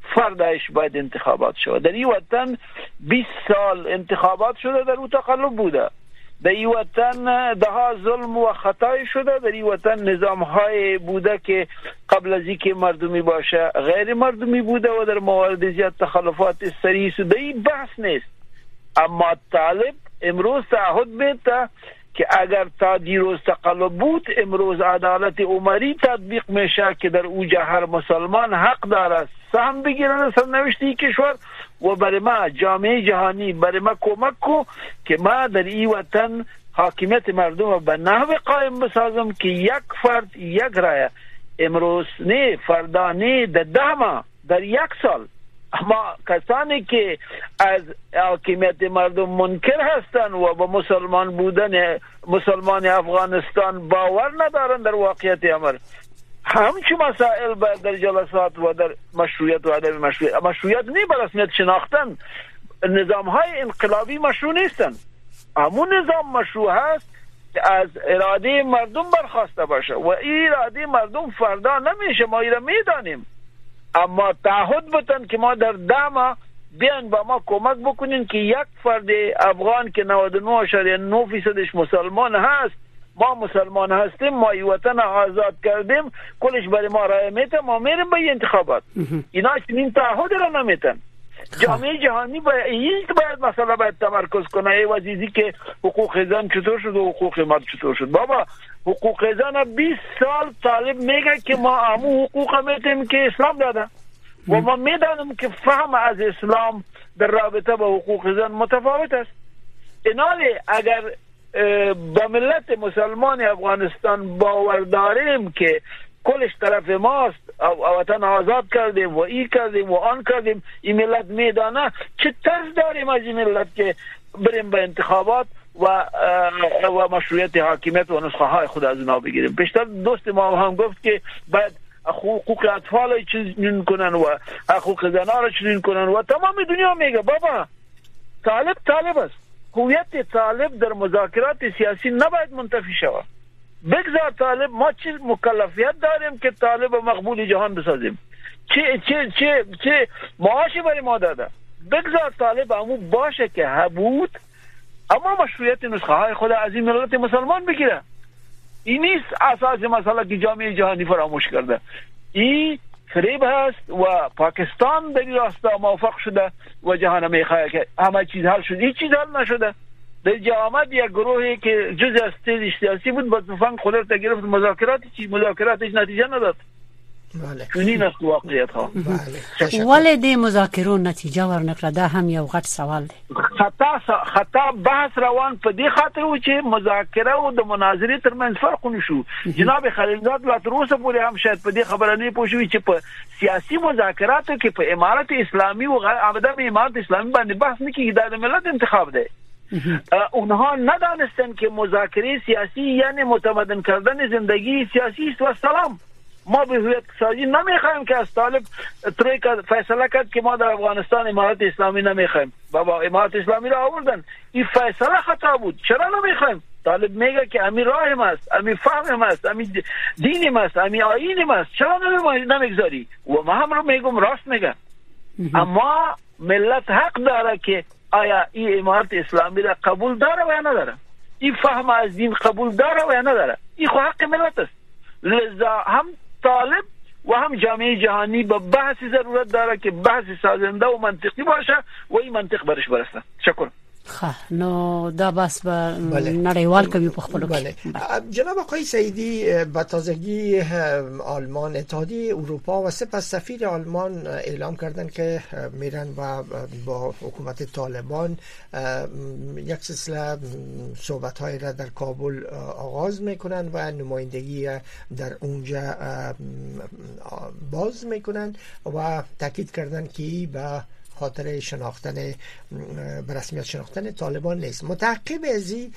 فردش باید انتخابات شود. در این وطن بیست سال انتخابات شده، در او تقلب بوده. در این وطن ده ظلم و خطای شده. در این وطن نظام های بوده که قبل از اینکه مردمی باشه غیر مردمی بوده و در موارد زیاد تخلفات سریع شده. این بحث نیست. اما طالب امروز تعهد میده که اگر تا دیروز تقلب بود امروز عدالت عمری تطبیق میشه که در اوجه هر مسلمان حق داره سهم بگیرن سرنوشتی کشور و برای ما جامعه جهانی برای ما کمک کو که ما در این وطن حاکمیت مردم به نحو قائم بسازم که یک فرد یک رای امروز نه فردانه در ده ماه در یک سال. اما کسانی که از حاکمیت مردم منکر هستند و به مسلمان بودن مسلمان افغانستان باور ندارند در واقعیت امر همچه مسائل باید در جلسات و در مشروعیت و عدم مشروعیت مشروعیت نی به رسمیت شناختن. نظام های انقلابی مشروع نیستند. همون نظام مشروع هست که از اراده مردم برخواسته باشه و این اراده مردم فردا نمیشه، ما ایره میدانیم. اما تعهد بتن که ما در ده ماه بیان با ما کمک بکنین که یک فرد افغان که نود و نه اشاریه نه فیصدش مسلمان هست، ما مسلمان هستیم، ما ای وطن آزاد کردیم، کلش برای ما رای میتن، ما میریم به انتخابات. اینا چنین تعهد را نمیتن. جامعه جهانی باید این باید مسئله باید تمرکز کنه. ای وزیزی که حقوق زن چطور شد و حقوق مرد چطور شد. بابا حقوق زن بیست سال طالب میگه که ما همون حقوق میتیم که اسلام داده و ما میدانیم که فهم از اسلام در رابطه با حقوق زن متفاوت است. اینالی اگر به ملت مسلمان افغانستان باور داریم که کلش طرف ماست او وطن آزاد کردیم و ای کردیم و آن کردیم، این ملت میدانه چه طرز داریم از این ملت که بریم به انتخابات و و مشروعیت حاکمیت و نسخه های خود از اونا بگیریم. پیشتر دوست ما هم گفت که باید حقوق اطفال چنین کنن و حقوق زنان را چنین کنن و تمام دنیا میگه بابا طالب طالب است. هویت طالب در مذاکرات سیاسی نباید منتفی شود. بگذار طالب، ما چه مکلفیت داریم که طالب مقبول جهان بسازیم؟ چه چه چه چه معاشی برای ما داده؟ بگذار طالب همو باشه که بود، اما مشروعیت نسخه های خود از این ملت مسلمان بگیره. این نیست اساس مسئله که جامعه جهانی فراموش کرده. این فریب هست و پاکستان در این راستا موفق شده و جهان میخواه که همه چیز حل شد. این چیز حل نشده. در جامعه یک گروهی که جز از تیز سیاسی بود با تفنگ خودر تا گرفت مذاکراتی چی مذاکراتش نتیجه نداد. بله. چنین است واقعیت ها. بله. ولی دی مذاکرون نتیجه ورنکړه دا هم یو غټ سوال دی. خطا خطا بحث روان په دې خاطر و چې مذاکره او د مناظرې ترمنځ فرق نشو. جناب خلیلزاد لا تر اوسه پورې هم شاید په دې خبره نه پوښوي چې په سیاسي مذاکراتو کې په امارت اسلامی او عدم امارت اسلامی باندې بحث نه کیږي. دا د ملت انتخاب دی. اونها ندانستن که مذاکره سیاسی یعنی متمدن کردن زندگی سیاسی است و سلام. ما به هویت سازی نمیخوایم که از طالب ترویکا فیصله کرد که ما در افغانستان امارت اسلامی نمیخوایم. بابا امارت اسلامی را آوردن، این فیصله خطا بود. چرا نمیخوایم؟ طالب میگه که امی راهم است، امی فهم است، امی دینم است، امی آیینم است، چرا نمیگذاری؟ و ما هم رو میگم راست میگه. اما ملت حق داره که آیا این امارت اسلامی را قبول داره و یا نداره، این فهم از دین قبول داره و یا نداره. این خو حق ملت است. لذا هم طالب و هم جامعه جهانی به بحثی ضرورت داره که بحث سازنده و منطقی باشه و این منطق برش برسه. شکر. خب نو دا بس به نړیوال کوي په خپل بله. جناب آقای سعیدی، با تازگی آلمان، اتحادیه اروپا و سپس سفیر آلمان اعلام کردن که میرن و با حکومت طالبان یک سلسله صحبت های را در کابل آغاز میکنن و نمایندگی در اونجا باز میکنن و تاکید کردن که با خاطر شناختن به رسمیت شناختن طالبان نیست. متعقب از این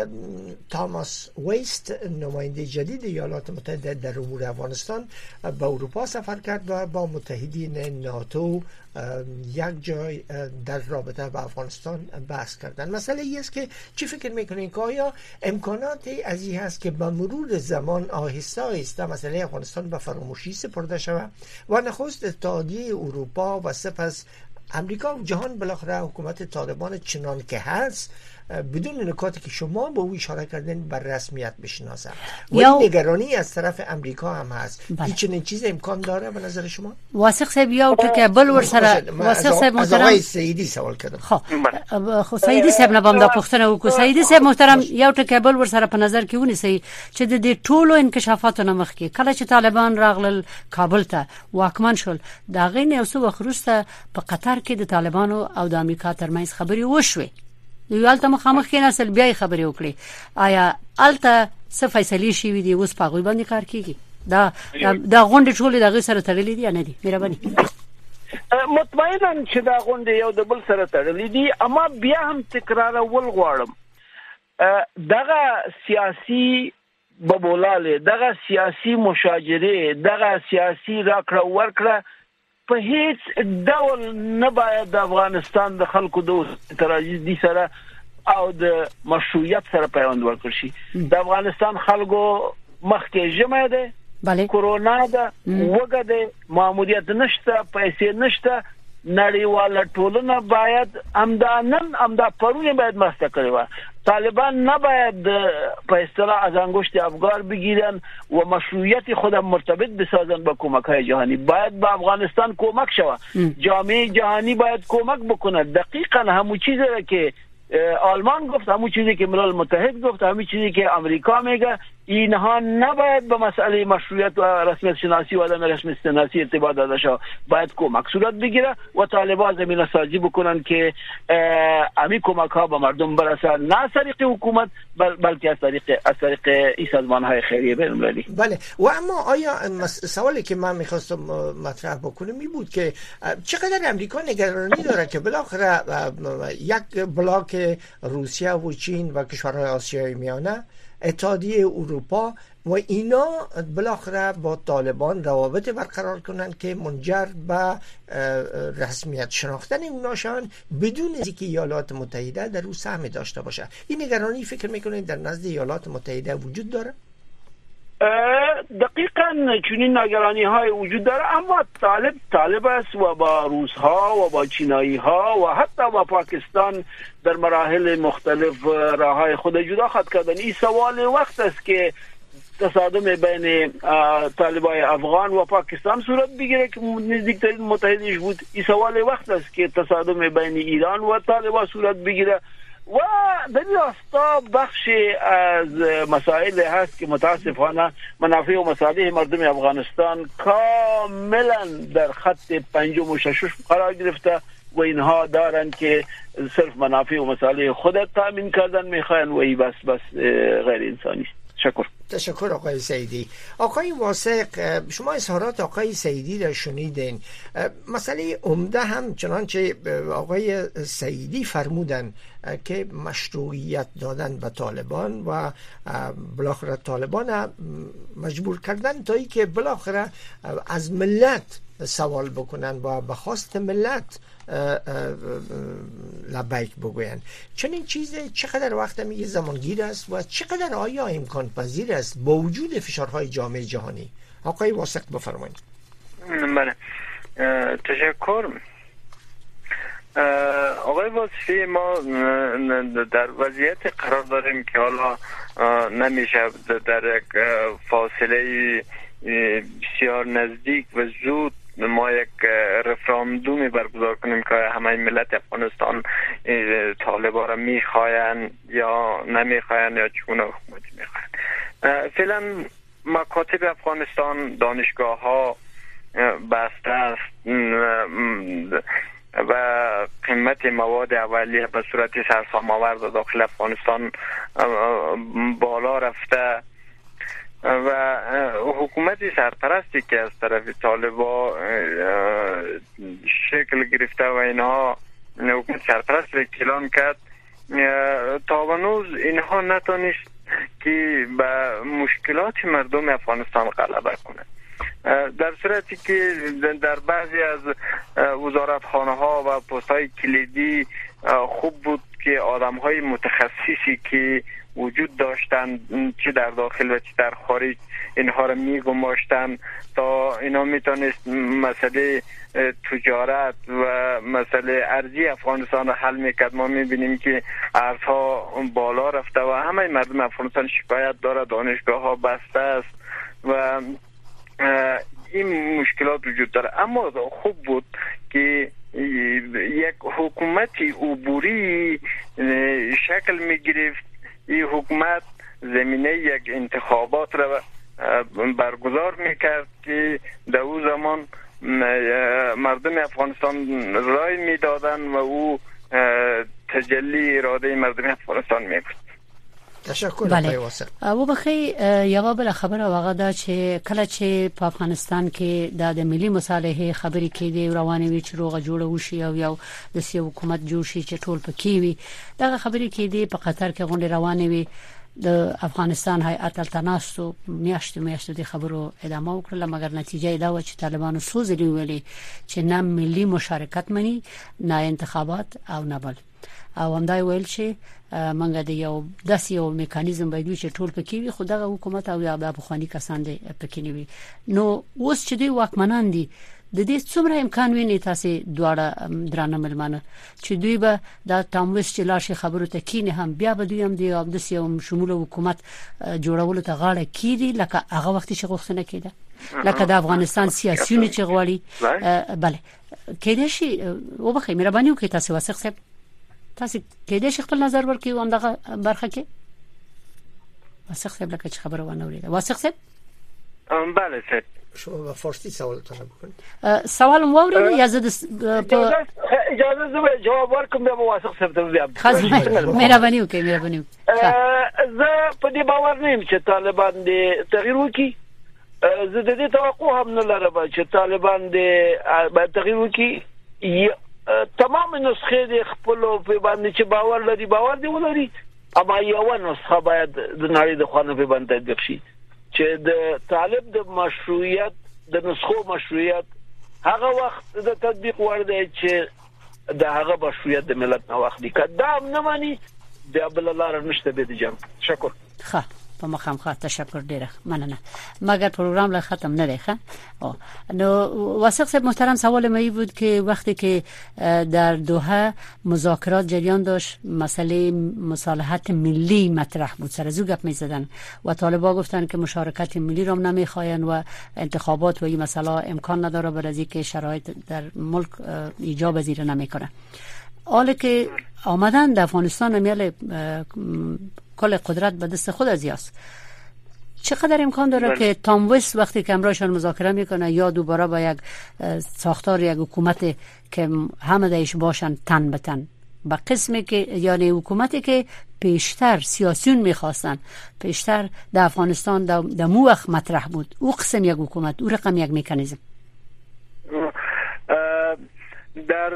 تاماس ویست، نماینده جدید ایالات متحده در امور افغانستان، به اروپا سفر کرد و با متحدین ناتو یک جای در رابطه با افغانستان بحث کردن. مسئله ای است که چی فکر میکنین که آیا امکاناتی از این هست که با مرور زمان آهسته آهسته مسئله افغانستان به فراموشی سپرده شود و نخست اتحادیه اروپا و سپس امریکا و جهان بالاخره حکومت طالبان چنان که هست بدون نکاتی که شما به او اشاره کردن بر رسمیت بشناسن و یا نگرانی از طرف امریکا هم هست؟ این چنین چیز امکان داره به نظر شما؟ واسق صاحب یو ټکه بل ور سره واسق صاحب محترم آقای سعیدی سوال کردم. خو خو سعیدی صاحب نه بام د پښتنه وکړو. سعیدی صاحب محترم یو ټکه بل ور سره په نظر کې ونیسي چې د دې ټولو انکشافاتو نه مخکې کله چې طالبان راغلل کابل ته واکمن شول، دا غي نه اوسه وخروسته په قطر کې د طالبانو او د امریکا ترمنځ خبري وشوي. یوالته مخامخ کې نسل بیا خبرې وکړي. آیا الته څه فیصله شي وي دی اوس په غوي باندې کار کیږي؟ دا دا غونډه ټولې دغه سره تړلې دي نه دي؟ مهرباني. مطمئنم چې دا غونډه یو د بل سره تړلې دي، اما بیا هم تکرارول غواړم دغه سیاسي ببولاله، دغه سیاسي مشاجره، دغه سیاسي راکړه ورکړه په هیڅ ډول نه باید د افغانستان د خلکو د تراژیدي سره او د مشروعیت سره پیوند ورکړي شي. د افغانستان خلکو مخکې جمع ده، بله کورونا ده، وګه ده، ماموریت نشته، پیسې نشته، نړیواله ټولنه باید امدانن امدا پرونه باید مسته کړي و. طالبان نباید په اصطلاح از انگشت افغان بگیرن و مشروعیت خودم مرتبط بسازن با کمک‌های جهانی. باید به افغانستان کمک شود، جامعه جهانی باید کمک بکنه. دقیقاً همون چیزی که آلمان گفت، همون چیزی که ملل متحد گفت، همون چیزی که امریکا میگه، اینها نباید به مسئله مشروعیت و رسمیت شناسی و عدم رسمیت شناسی ارتباط داشته شود. باید کمک صورت بگیره و طالبان زمینه سازی بکنن که امی کمک ها به مردم برسه، نه از طریق حکومت بل بلکه از طریق از طریق این سازمان های خیریه بین‌المللی. بله. و اما آیا سوالی که من میخواستم مطرح بکنم می بود که چقدر امریکا نگرانی داره که بالاخره یک بلاک روسیه و چین و کشورهای آسیای میانه، اتحادیه اروپا و اینا بالاخره با طالبان روابط برقرار کنن که منجر به رسمیت شناختن اوناشان بدون اینکه ایالات متحده در او سهم داشته باشه. این نگرانی فکر میکنید در نزد ایالات متحده وجود داره؟ دقیقاً چنین نگرانی های وجود داره، اما طالب طالب است و با روس ها و با چینایی ها و حتی با پاکستان در مراحل مختلف راه های خود جدا خواهد کردن. این سوال وقت است که تصادم بین طالبای افغان و پاکستان صورت بگیره که نزدیکترین متحدش بود. این سوال وقت است که تصادم بین ایران و طالبان صورت بگیره و در این راستا بخش از مسائل هست که متاسفانه منافع و مصالح مردم افغانستان کاملا در خط پنجم و ششم قرار گرفته و اینها دارن که صرف منافع و مصالح خود تامین کردن میخواین و ای بس بس غیر انسانی. شکر. تشکر آقای سعیدی. آقای واسق، شما اظهارات آقای سعیدی را شنیدین. مسئله عمده هم چنانچه آقای سعیدی فرمودن که مشروعیت دادن به طالبان و بالاخره طالبان مجبور کردن تا ای که بالاخره از ملت سوال بکنن و به خواست ملت لبیک بگوین. چنین چیز چقدر وقت میگه زمانگیر است و چقدر آیا امکان پذیر است با وجود فشارهای جامعه جهانی؟ آقای واثق بفرمایید. بله، تشکر. آقای واصفی، ما در وضعیت قرار داریم که حالا نمیشه در یک فاصله بسیار نزدیک و زود ما یک رفراندومی برگزار کنیم که همه ملت افغانستان طالبا را میخواین یا نمیخواین یا چگونه حکومتی میخواین. فعلا مکاتب افغانستان، دانشگاه ها بسته است و قیمت مواد اولیه به صورت سرسام‌آور در داخل افغانستان بالا رفته و حکومت سرپرستی که از طرف طالبا شکل گرفته و اینها حکومت سرپرست را اعلان کرد، تا و نوز اینها نتونست که به مشکلات مردم افغانستان غلبه کنه، در صورتی که در بعضی از وزارتخانه ها و پست های کلیدی خوب بود که آدم های متخصصی که وجود داشتن چه در داخل و چه در خارج اینها را می گماشتن تا اینا میتونست مسئله تجارت و مسئله ارزی افغانستان را حل میکرد. ما میبینیم که ارزها بالا رفته و همه مردم افغانستان شکایت داره، دانشگاه ها بسته است و این مشکلات وجود داره. اما خوب بود که یک حکومتی عبوری شکل میگرفت. این حکومت زمینه یک انتخابات را برگزار میکرد که در او زمان مردم افغانستان رای میدادن و او تجلی اراده مردم افغانستان میکرد. تشکر. بله. او بخی یوه بل خبره واغه دا چې کله چې په افغانستان کې د ملي مصالحې خبرې کېدې روانې وي چې روغه جوړه وشي او یو د سیاسي حکومت جوړ شي چې ټول پکې وي، دغه خبرې کېدې په قطر کې غونډې روانې وي. د افغانستان هیئت التناستو میاشتې میاشتې د خبرو ادامه وکړه، مګر نتیجه دا و چې طالبانو سوزلي ویلي چې نه ملي مشارکت مني، نه انتخابات او نه بل، او همدای ویل چې منګه د یو داسې یو میکانیزم باید چې ټول پکې وي، خو دغه حکومت او یا د افغاني کسان دي پکې نه وي. نو اوس چې دوی واکمنان دي، د دې څومره امکان ویني تاسو دواړه درانه ملمانه چې دوی به د تاموس چې لاشي خبرو ته کینه هم بیا به دوی هم د یو داسې یو شمول حکومت جوړولو ته غاړه کیدي لکه هغه وخت چې غوښتنه کېده، لکه د افغانستان سیاسيونه چې غواړي. بله کېدې شي او به مهرباني وکړئ تاسو واثق صاحب، تاسو کېدې شي خپل نظر ورکړئ او همدغه برخه کې واثق صاحب لکه چې خبره ونه وریده. واثق صاحب بله صاحب، شما به فارسی سوالتون بکنید. سوال مو ورته یا زه اجازه زه جواب ورکوم بیا واثق صاحب ته بیا. مهرباني وکړئ مهرباني وکړئ. زه په دې باور نه یم چې طالبان دې تغییر وکړي. زه د دې توقع هم نه لرم چې طالبان دې به تغییر وکړي. تمام نسخې د خپل په باندې چې باور لري باور دی ولري، اما یو نسخه باید د نړۍ د خوانو په باندې تطبیق شي چې د طالب د مشروعیت د نسخو مشروعیت هغه وخت د تطبیق وړ دی چې د هغه مشروعیت د ملت نه واخلي. کدا نه مانی د بل لار نشته به د جنگ. شکر. ښه په مخامخه تشکر ډیره مننه. مگر پروگرام لا ختم نه دی. نو واثق صاحب محترم، سوال من بود که وقتی که در دوحه مذاکرات جریان داشت مسئله مصالحت ملی مطرح بود، سر از او گپ می‌زدن و طالبان گفتن که مشارکت ملی را نمیخواین و انتخابات و این مسئله امکان نداره برای اینکه شرایط در ملک ایجاب پذیر نمیکنه. حالا که آمدن در افغانستان میل کل قدرت به دست خود از یاست، چقدر امکان داره که تاموس وقتی که امرایشان مذاکره میکنه یا دوباره با یک ساختار یک حکومت که همه دیش باشن تن به تن با قسمی که یعنی حکومتی که پیشتر سیاسیون میخواستن، پیشتر در افغانستان در مو وقت مطرح بود، او قسم یک حکومت، او رقم یک میکانیزم در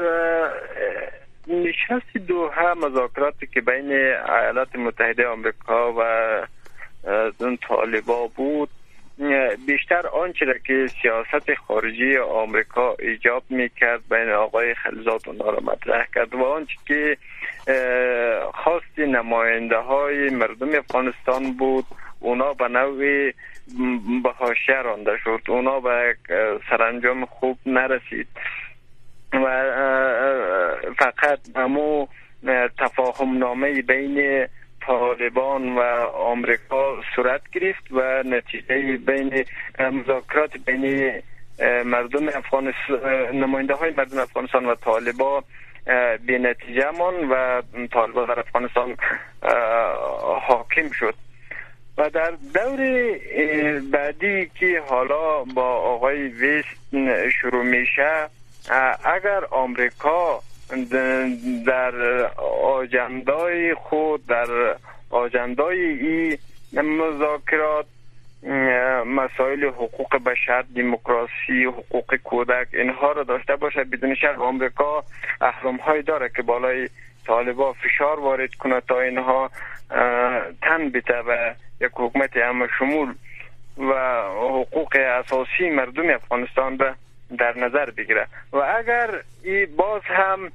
نشست دوحه مذاکراتی که بین ایالات متحده آمریکا و اون طالبا بود، بیشتر آنچه را که سیاست خارجی آمریکا ایجاب میکرد بین آقای خلیلزاد اونا را مطرح کرد و آنچه که خواست نماینده های مردم افغانستان بود اونا به نوعی به حاشیه رانده شد، اونا به سرانجام خوب نرسید و فقط امو تفاهم نامه بین طالبان و آمریکا صورت گرفت و نتیجه بین مذاکرات بین مردم افغانستان، نماینده های مردم افغانستان و طالبان بی نتیجه ماند و طالبان در افغانستان حاکم شد. و در دور بعدی که حالا با آقای ویست شروع میشه، اگر آمریکا در آجندای خود، در آجندای این مذاکرات مسائل حقوق بشر، دموکراسی، حقوق کودک اینها را داشته باشه، بدون شک آمریکا اهرم های داره که بالای طالبان فشار وارد کنه تا اینها تن بده و یک حکومت همه شمول و حقوق اساسی مردم افغانستان را در نظر بگیره. و اگر ای باز هم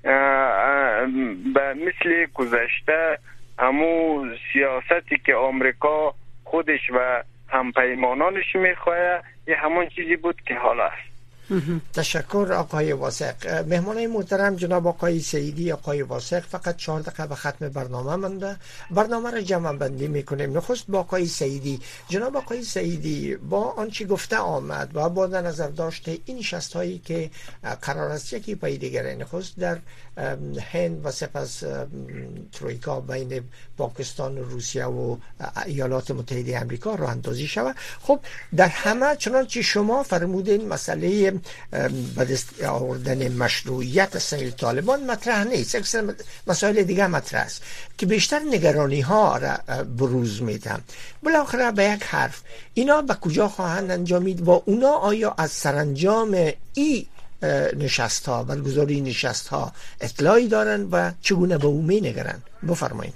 به مثل گذشته همو سیاستی که آمریکا خودش و همپیمانانش میخواه، یه همون چیزی بود که حالا است. تشکر آقای واثق. مهمانای محترم جناب آقای سعیدی، آقای واثق، فقط چهار دقیقه به ختم برنامه مونده. برنامه را جمع بندی میکنیم. نخست با آقای سعیدی. جناب آقای سعیدی، با آنچه گفته آمد و با در نظر داشته این نشست هایی که قرار است یکی پای دیگره، نخست در هند و سپس ترویکا بین پاکستان و روسیه و ایالات متحده آمریکا راه اندازی شود، خب در همه چنانچه شما فرمودین مسئله به دست آوردن مشروعیت از سوی طالبان مطرح نیست، اکثر مسائل دیگه مطرح است که بیشتر نگرانی ها را بروز میدن. بالاخره به یک حرف اینا به کجا خواهند انجامید و اونا آیا از سرانجام ای نشست ها، برگزاری نشست ها اطلاعی دارن و چگونه به او می نگرن؟ بفرمایید.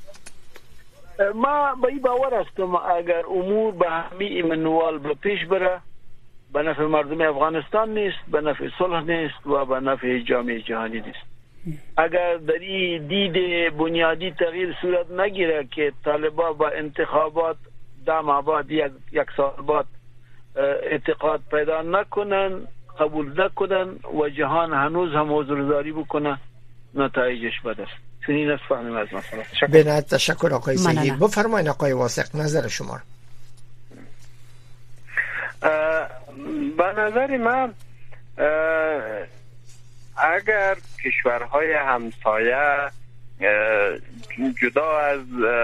ما به این باور هستم اگر امور به همین منوال به پیش بره، به نفع مردم افغانستان نیست، به نفع صلح نیست و به نفع جامعه جهانی نیست. اگر در این دید بنیادی تغییر صورت نگیره که طالبان با انتخابات دم بعد یک, یک سال بعد اعتقاد پیدا نکنن، قبول نکنن و جهان هنوز هم حضورداری بکنه، نتایجش بد است. چنین است فهمیم از مسئله. بنات تشکر آقای سعیدی. بفرمایید آقای واثق نظر شما. به نظر من اگر کشورهای همسایه جدا از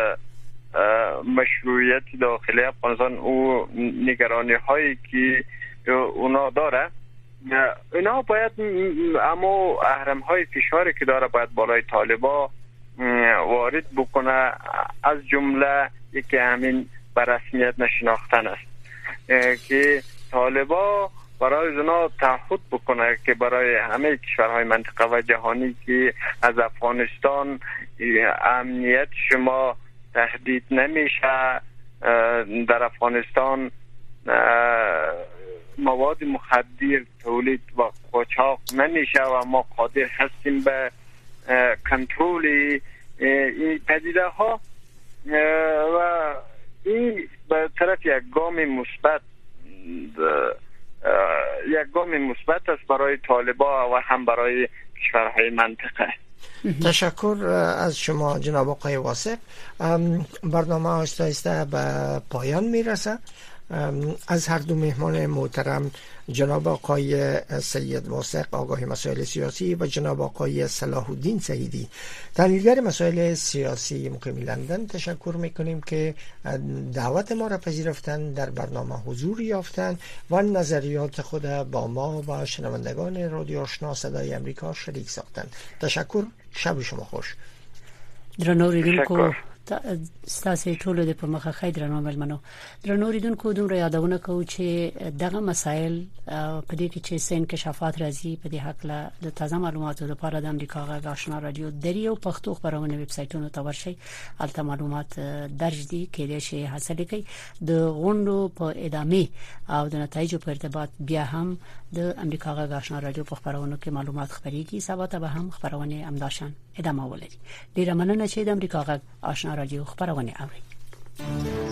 مشروعیت داخلی افغانستان او نگرانی هایی که اونا داره، اینا باید اما اهرم های فشاری که داره باید بالای طالبا وارد بکنه، از جمله یکی همین به رسمیت نشناختن است که طالبا برای اونا تعهد بکنه که برای همه کشورهای منطقه و جهانی که از افغانستان امنیت شما تهدید نمیشه، در افغانستان مواد مخدر تولید و قاچاق نمیشه و ما قادر هستیم به کنترل این پدیده ها و این به طرف یک گام مثبت یک گام مثبت است برای طالبان و هم برای کشورهای منطقه. تشکر از شما جناب آقای واثق. برنامه آهسته آهسته به پایان میرسه. از هر دو مهمان محترم جناب آقای سید واثق آگاه مسائل سیاسی و جناب آقای صلاح الدین سعیدی تحلیلگر مسائل سیاسی مقیم لندن تشکر میکنیم که دعوت ما را پذیرفتند، در برنامه حضور یافتند و نظریات خود با ما و شنوندگان رادیو آشنا صدای امریکا شریک ساختند. تشکر. شب شما خوش. درنو ریدونکو ستاسو ټول د په مخه خیر درنو ملمنو درنو ریدونکو دومره یادونه کوو چې دغه مسایل په دې کې چې سین کشافات راځي په دې حق له د تازه معلوماتو لپاره د امریکا غږ آشنا رادیو دریو پښتو خبرونه ویب سټونو ته ورشي الته معلومات درج دي کېدای شي حاصل کړئ د غونډو په ادامه او د نتایجو په ارتباط بیا هم د امریکا غږ آشنا رادیو په خبرونو کې معلومات خبريږي سبا ته به هم خبرونه امداشان ادامه ولري ډیره مننه چې د امریکا غږ آشنا رادیو خبرونه اوري